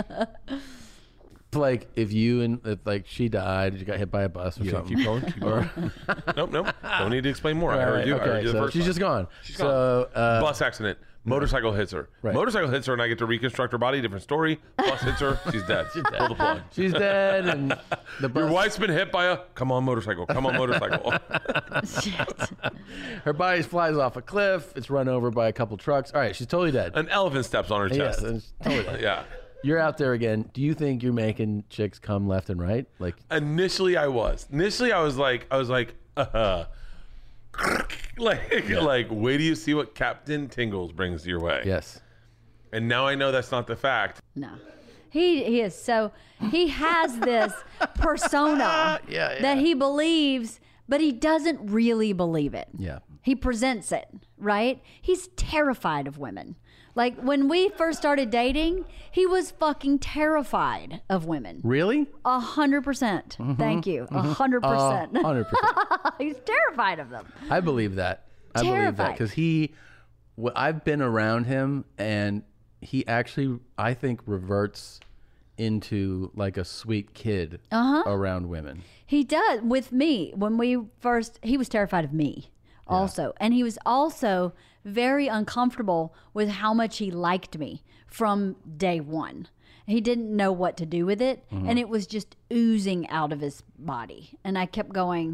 Like if you and if like she died, you got hit by a bus or Yeah, something. keep going, keep going. nope, nope. Don't need to explain more. I All heard right, you. I okay, heard you the so first she's time. just gone. She's so uh, Bus accident. Motorcycle hits her. Right. Motorcycle hits her, and I get to reconstruct her body. Different story. Bus hits her. She's dead. she's dead. Pull the plug. she's dead, and the bus, Your wife's been hit by a come on motorcycle. Come on motorcycle. Shit. her body flies off a cliff. It's run over by a couple trucks. All right, she's totally dead. An elephant steps on her Yes, chest. it's totally dead. Yeah. You're out there again. Do you think you're making chicks come left and right? Like, Initially, I was. Initially, I was like, I was like, uh, like, like, wait till you see what Captain Tingles brings your way. yes. And now I know that's not the fact. No. He he is so he has this persona Yeah, yeah. that he believes, but he doesn't really believe it. Yeah. He presents it, right? He's terrified of women. Like when we first started dating, he was fucking terrified of women. Really? A hundred percent. Thank you. A hundred percent. Uh, hundred percent. He's terrified of them. I believe that. I believe that Terrified. because he, wh- I've been around him, and he actually, I think, reverts into like a sweet kid Uh-huh. around women. He does with me. When we first, he was terrified of me also. And he was also very uncomfortable with how much he liked me from day one. He didn't know what to do with it. Mm-hmm. And it was just oozing out of his body. And I kept going,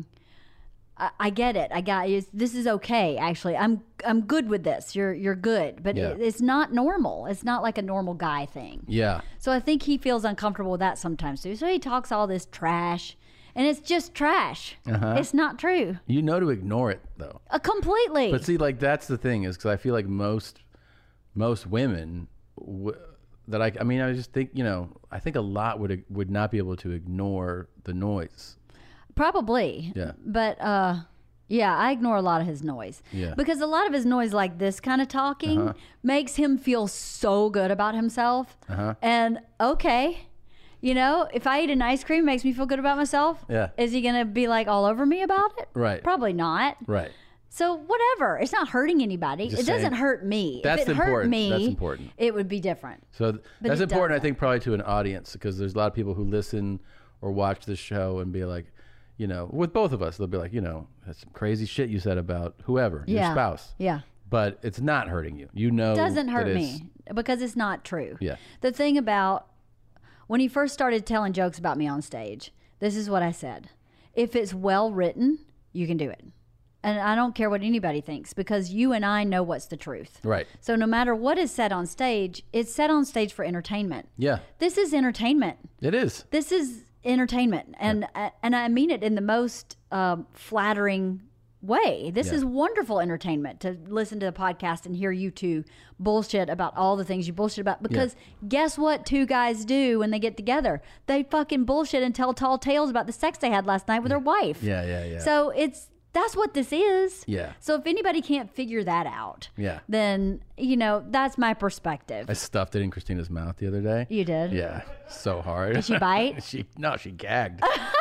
I, I get it. I got it. This is okay. Actually, I'm I'm good with this. You're you're good, but Yeah. it, it's not normal. It's not like a normal guy thing. Yeah. So I think he feels uncomfortable with that sometimes too. So he talks all this trash, and it's just trash. Uh-huh. It's not true. You know to ignore it though. Uh, completely. But see, like that's the thing is because I feel like most most women w- that I I mean I just think you know I think a lot would would not be able to ignore the noise. Probably. Yeah. But uh yeah, I ignore a lot of his noise. Yeah. Because a lot of his noise, like this kind of talking, Uh-huh. makes him feel so good about himself. Uh-huh. And okay, you know, if I eat an ice cream, it makes me feel good about myself. Yeah. Is he gonna be like all over me about it? Right. Probably not. Right. So whatever. It's not hurting anybody. Just it doesn't saying. hurt me. That's if it hurt important. me, That's important. it would be different. So th- But that's he important, I doesn't. think, probably to an audience because there's a lot of people who listen or watch this show and be like, you know, with both of us, they'll be like, you know, that's some crazy shit you said about whoever, your Yeah. spouse. Yeah. But it's not hurting you. You know, It doesn't that hurt it's- me because it's not true. Yeah. The thing about when he first started telling jokes about me on stage, this is what I said. If it's well written, you can do it. And I don't care what anybody thinks because you and I know what's the truth. Right. So no matter what is said on stage, it's said on stage for entertainment. Yeah, This is entertainment. it is. This is entertainment, and uh, and I mean it in the most um, flattering way. This Yeah. is wonderful entertainment to listen to the podcast and hear you two bullshit about all the things you bullshit about. Because guess what two guys do when they get together? They fucking bullshit and tell tall tales about the sex they had last night with their wife. Yeah, yeah, yeah. So it's that's what this is. Yeah. So if anybody can't figure that out, Yeah. then you know that's my perspective. I stuffed it in Christina's mouth the other day. You did? Yeah, so hard. Did she bite? she no, she gagged.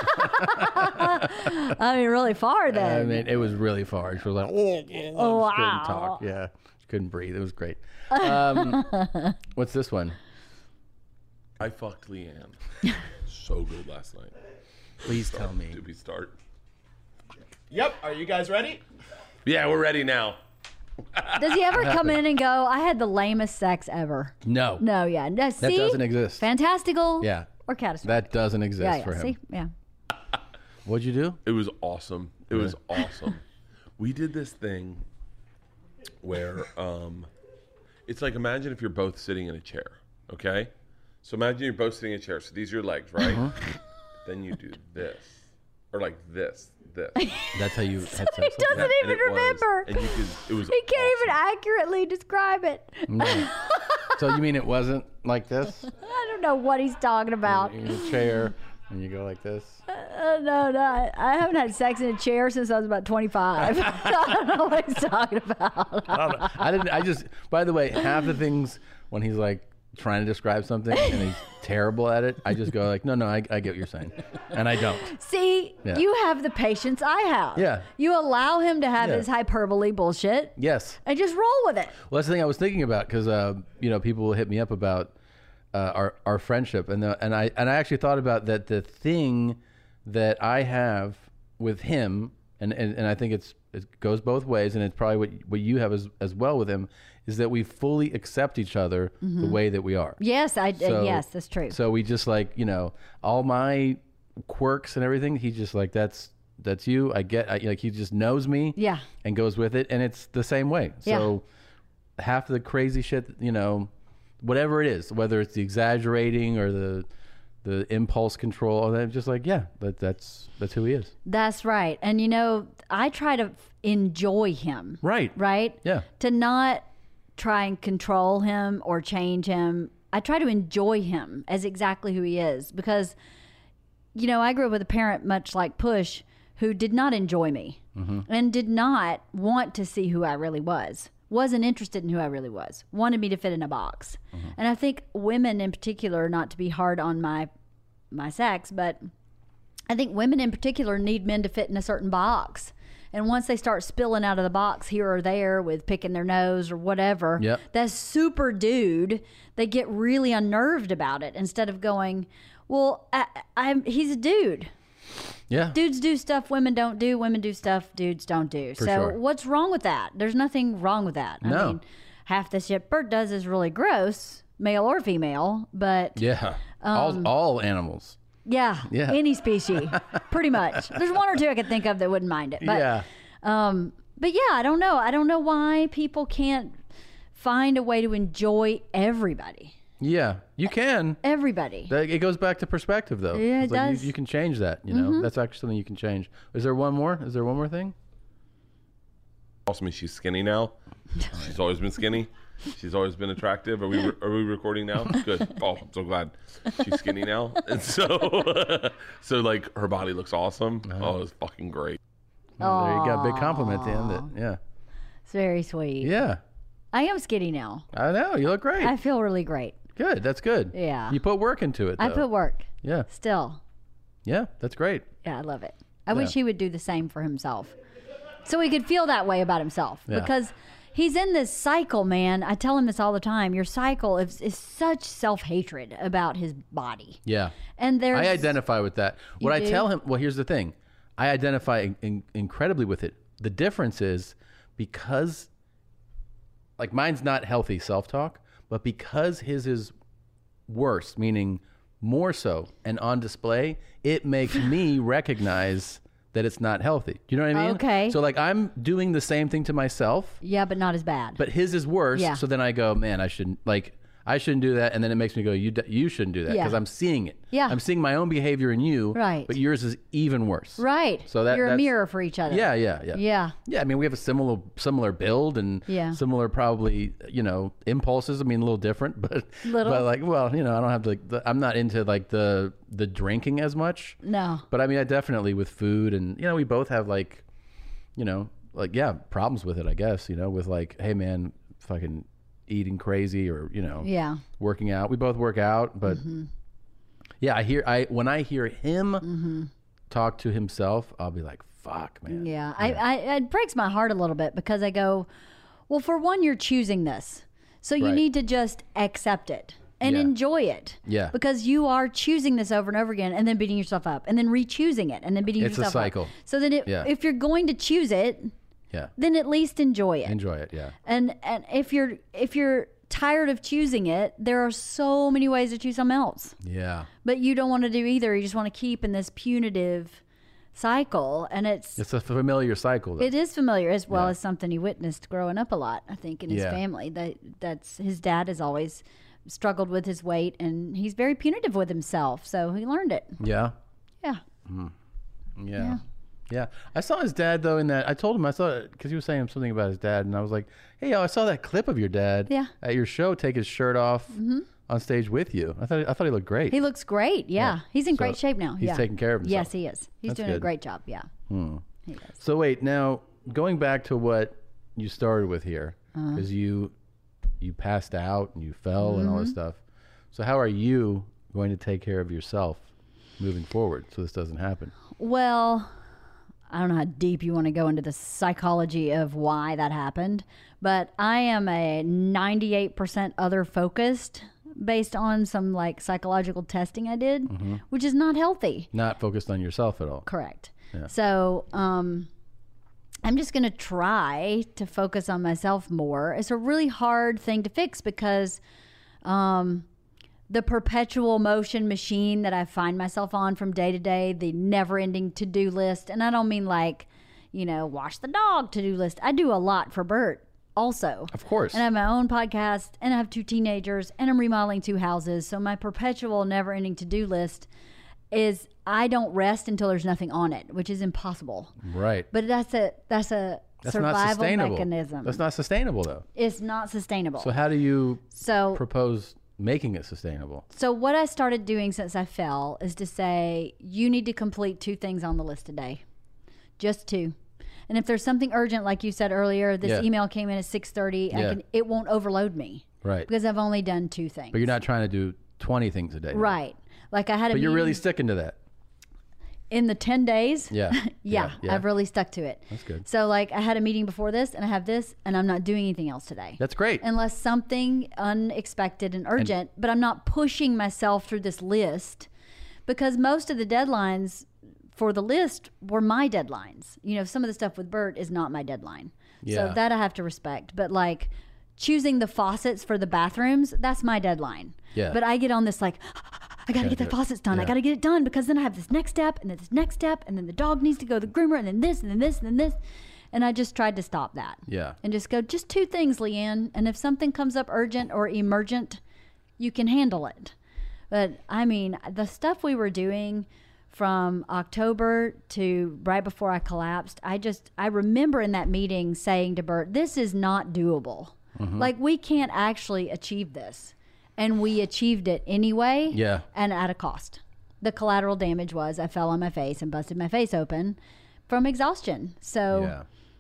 I mean, really far then. I mean, it was really far. She was like, oh, yeah. Oh, She couldn't wow. talk. Yeah, she couldn't breathe. It was great. Um, what's this one? I fucked Leanne. So good last night. Please tell me. Did we start? Yep. Are you guys ready? Yeah, we're ready now. Does he ever come in and go, I had the lamest sex ever? No, No, yeah. No, see? doesn't exist. Fantastical. Yeah. Or catastrophic. that doesn't exist yeah, yeah. for him. See? Yeah. What'd you do? It was awesome. It was awesome. We did this thing where um, it's like imagine if you're both sitting in a chair, okay? So imagine you're both sitting in a chair. So these are your legs, right? Then you do this, or like this, this. That's how you had sex. He with doesn't her? And even it was- remember. and you could, it was. He can't awesome. even accurately describe it. No. So you mean it wasn't like this? I don't know what he's talking about. In a chair, and you go like this. Uh, no, no. I, I haven't had sex in a chair since I was about twenty-five. I don't know what he's talking about. I don't know. I didn't. I just. By the way, half the things when he's like trying to describe something and he's terrible at it, I just go like, no, no, I, I get what you're saying, and I don't. See, Yeah. you have the patience I have. Yeah. You allow him to have Yeah. his hyperbole bullshit Yes. and just roll with it. Well, that's the thing I was thinking about because uh, you know people will hit me up about uh, our our friendship, and the, and I and I actually thought about that the thing that I have with him, and, and, and I think it's it goes both ways, and it's probably what what you have as as well with him, is that we fully accept each other the way that we are. Yes, I So- uh, yes, that's true. So we just like you know all my quirks and everything. He just like that's that's you. I get I, like he just knows me. Yeah. And goes with it, and it's the same way. So half the crazy shit, you know, whatever it is, whether it's the exaggerating or the the impulse control, or that just like yeah, that that's that's who he is. That's right. And you know, I try to f- enjoy him. Right. Right? Yeah. To not try and control him or change him. I try to enjoy him as exactly who he is because, you know, I grew up with a parent much like Push who did not enjoy me and did not want to see who I really was. Wasn't interested in who I really was. Wanted me to fit in a box. And I think women in particular, not to be hard on my my sex, but I think women in particular need men to fit in a certain box And once they start spilling out of the box here or there with picking their nose or whatever, Yep. that super dude, they get really unnerved about it instead of going, well, I, I'm, he's a dude. Yeah. Dudes do stuff women don't do. Women do stuff dudes don't do. For so sure. what's wrong with that? There's nothing wrong with that. I No. mean, half the shit Bert does is really gross, male or female, but Yeah. Um, all all animals. yeah, Yeah. any species, pretty much. There's one or two I could think of that wouldn't mind it. But, yeah. Um, but yeah, I don't know. I don't know why people can't find a way to enjoy everybody. Yeah. You can. Everybody. That- It goes back to perspective, though. Yeah, it It's like does. You, you can change that. You know, that's actually something you can change. Is there one more? Is there one more thing? Also means she's skinny now. She's always been skinny. She's always been attractive. Are we re- are we recording now? Good. Oh, I'm so glad. She's skinny now, and so so like her body looks awesome. Oh, it's fucking great. Well, there you got a big compliment to end it. Yeah. It's very sweet. Yeah. I am skinny now. I know. You look great. I feel really great. Good. That's good. Yeah. You put work into it, though. I put work Yeah. still. Yeah. That's great. Yeah, I love it. I wish he would do the same for himself. So he could feel that way about himself. Yeah. Because he's in this cycle, man. I tell him this all the time. Your cycle is, is such self-hatred about his body. Yeah. And there's I identify with that. What I do? tell him, well, here's the thing. I identify in, in, incredibly with it. The difference is because, like, mine's not healthy self-talk, but because his is worse, meaning more so and on display, it makes me recognize that it's not healthy. Do you know what I mean? Okay. So, like, I'm doing the same thing to myself, Yeah, but not as bad. but his is worse. Yeah. So then I go, man, I shouldn't, like, I shouldn't do that. And then it makes me go, you d- you shouldn't do that Yeah. because I'm seeing it. Yeah. I'm seeing my own behavior in you. Right. But yours is even worse. right. So that You're a that's- mirror for each other. Yeah, yeah, yeah. Yeah. Yeah, I mean, we have a similar similar build and Yeah. similar probably, you know, impulses. I mean, a little different, but Little. but like, well, you know, I don't have to, like, the, I'm not into like the the drinking as much. No. But I mean, I definitely with food and, you know, we both have like, you know, like, yeah, problems with it, I guess, you know, with like, hey man, fucking eating crazy or, you know, Yeah. working out. We both work out, but yeah, I hear, I, when I hear him talk to himself, I'll be like, fuck, man. Yeah, I, I it breaks my heart a little bit because I go, well, for one, you're choosing this, so you Right. need to just accept it and Yeah. enjoy it. Yeah. because you are choosing this over and over again, and then beating yourself up, and then re-choosing it, and then beating It's a yourself cycle. up. So then, it, Yeah. if you're going to choose it, Yeah. then at least enjoy it. Enjoy it. Yeah. And and if you're if you're tired of choosing it, there are so many ways to choose something else. Yeah. But you don't want to do either. You just want to keep in this punitive cycle, and it's It's a familiar cycle, though. it is familiar as well Yeah. as something he witnessed growing up a lot. I think in his Yeah. family that that's his dad has always struggled with his weight, and he's very punitive with himself. So he learned it. Yeah. Yeah, Yeah. Yeah. I saw his dad, though, in that. I told him, I saw it because he was saying something about his dad, and I was like, hey, yo, I saw that clip of your dad Yeah. at your show take his shirt off on stage with you. I thought I thought he looked great. he looks great. Yeah, Yeah. he's in So great shape now. he's yeah. taking care of himself. Yes, he is. He's That's doing a good. great job. Yeah, he is. So wait, now going back to what you started with here, Uh-huh. because you you passed out and you fell and all Mm-hmm. this stuff. So how are you going to take care of yourself moving forward so this doesn't happen? Well, I don't know how deep you want to go into the psychology of why that happened, but I am a ninety-eight percent other focused based on some like psychological testing I did, Mm-hmm. which is not healthy. Not focused on yourself at all. Correct. So, um, I'm just going to try to focus on myself more. It's a really hard thing to fix because um, the perpetual motion machine that I find myself on from day to day, the never ending to do list. And I don't mean like, you know, wash the dog to do list. I do a lot for Bert also. Of course. And I have my own podcast, and I have two teenagers, and I'm remodeling two houses. So my perpetual never ending to do list is I don't rest until there's nothing on it, which is impossible. Right. But that's a that's a That's not survival sustainable. mechanism. That's not sustainable, though. It's not sustainable. So how do you So propose making it sustainable? so what I started doing since I fell is to say you need to complete two things on the list today, just two. And if there's something urgent, like you said earlier, this Yeah. email came in at six thirty. I Yeah. can it won't overload me Right. because I've only done two things. But you're not trying to do twenty things a day. right. Like I had a But you're really meeting- sticking to that. in the ten days, Yeah. yeah, Yeah, yeah. I've really stuck to it. That's good. So like I had a meeting before this and I have this and I'm not doing anything else today. That's great. Unless something unexpected and urgent, but I'm not pushing myself through this list because most of the deadlines for the list were my deadlines. You know, some of the stuff with Bert is not my deadline. Yeah. So that I have to respect. But like choosing the faucets for the bathrooms, that's my deadline. Yeah. But I get on this like, I got to get do the it. faucets done. I Yeah. got to get it done because then I have this next step and then this next step and then the dog needs to go to the groomer and then this and then this and then this. And I just tried to stop that. Yeah. And just go, just two things, Leanne. And if something comes up urgent or emergent, you can handle it. But I mean, the stuff we were doing from October to right before I collapsed, I just, I remember in that meeting saying to Bert, this is not doable. Mm-hmm. Like, we can't actually achieve this. And we achieved it anyway. Yeah. And at a cost. The collateral damage was I fell on my face and busted my face open from exhaustion. So, Yeah.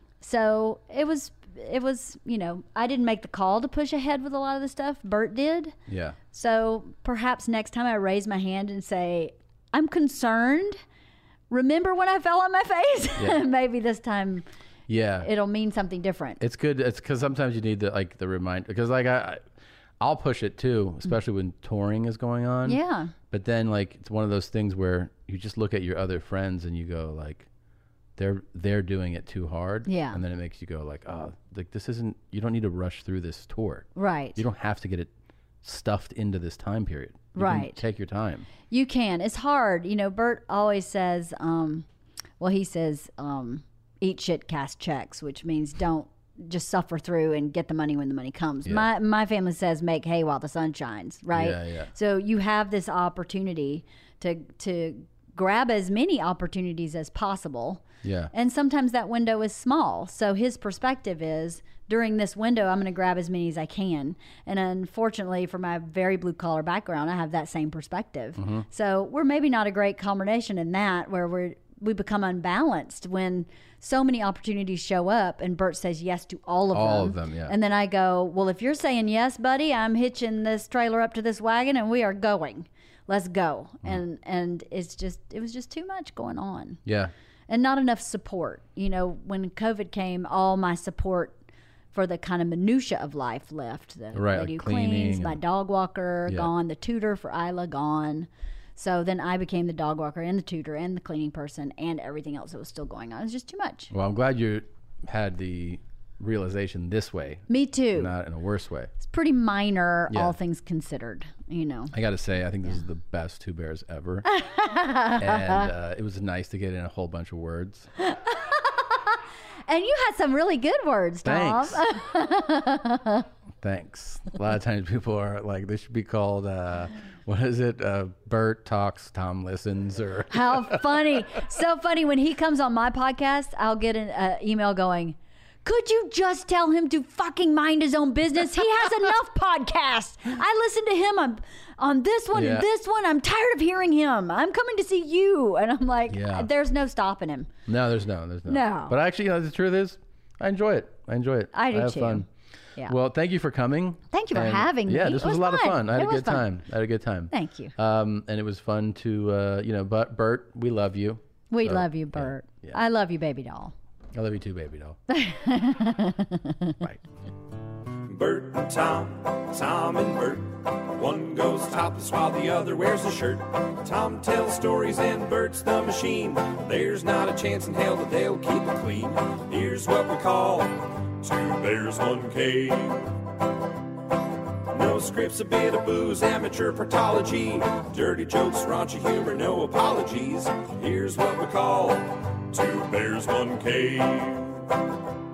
so it was, it was, you know, I didn't make the call to push ahead with a lot of the stuff. Bert did. Yeah. So perhaps next time I raise my hand and say, I'm concerned. Remember when I fell on my face? Yeah. Maybe this time Yeah. it'll mean something different. It's good. It's because sometimes you need the like the reminder. Because like I, I, I'll push it too, especially when touring is going on. Yeah. But then like it's one of those things where you just look at your other friends and you go like, they're they're doing it too hard. Yeah. And then it makes you go like, oh, like this isn't. You don't need to rush through this tour. Right. You don't have to get it stuffed into this time period. You can Right. take your time. You can. It's hard. You know, Bert always says, um, well, he says, um, eat shit, cast checks, which means don't just suffer through and get the money when the money comes. Yeah. My my family says make hay while the sun shines, right? Yeah, yeah. So you have this opportunity to to grab as many opportunities as possible. Yeah. And sometimes that window is small. So his perspective is during this window, I'm going to grab as many as I can. And unfortunately, for my very blue collar background, I have that same perspective. Mm-hmm. So we're maybe not a great combination in that, where we're we become unbalanced when so many opportunities show up and Bert says yes to all of All them. of them, yeah. And then I go, well, if you're saying yes, buddy, I'm hitching this trailer up to this wagon and we are going. Let's go. Mm-hmm. And and it's just it was just too much going on. Yeah. And not enough support. You know, when COVID came, all my support for the kind of minutia of life left. The Right, lady like who cleans, cleaning my and- dog walker Yeah. gone, the tutor for Isla gone. So then I became the dog walker and the tutor and the cleaning person and everything else that was still going on. It was just too much. Well, I'm glad you had the realization this way, Me too. not in a worse way. It's pretty minor, Yeah. all things considered, you know. I got to say, I think this is the best Two Bears ever. And uh, it was nice to get in a whole bunch of words. And you had some really good words, Tom. Thanks. Thanks. A lot of times people are like, this should be called, uh, what is it? Uh, Bert talks, Tom listens, or How funny. So funny. When he comes on my podcast, I'll get an uh, email going, could you just tell him to fucking mind his own business? He has enough podcasts. I listen to him on, on this one Yeah. and this one. I'm tired of hearing him. I'm coming to see you. And I'm like, Yeah. there's no stopping him. no, there's no, there's no. No. But actually, you know, the truth is, I enjoy it. I enjoy it. I do have too. fun. Yeah. Well, thank you for coming. Thank you for And, having Yeah, me. this It was, was a lot of fun. fun. I had It a was good fun. time. I had a good time. Thank you. Um, and it was fun to, uh, you know, but Bert, we love you. We So, love you, yeah, Bert. yeah. I love you, baby doll. I love you too, baby doll. Bye. Bert and Tom, Tom and Bert. One goes topless while the other wears a shirt. Tom tells stories and Bert's the machine. There's not a chance in hell that they'll keep it clean. Here's what we call Two Bears, One Cave. No scripts, a bit of booze, amateur partology. Dirty jokes, raunchy humor, no apologies. Here's what we call Two Bears, One Cave.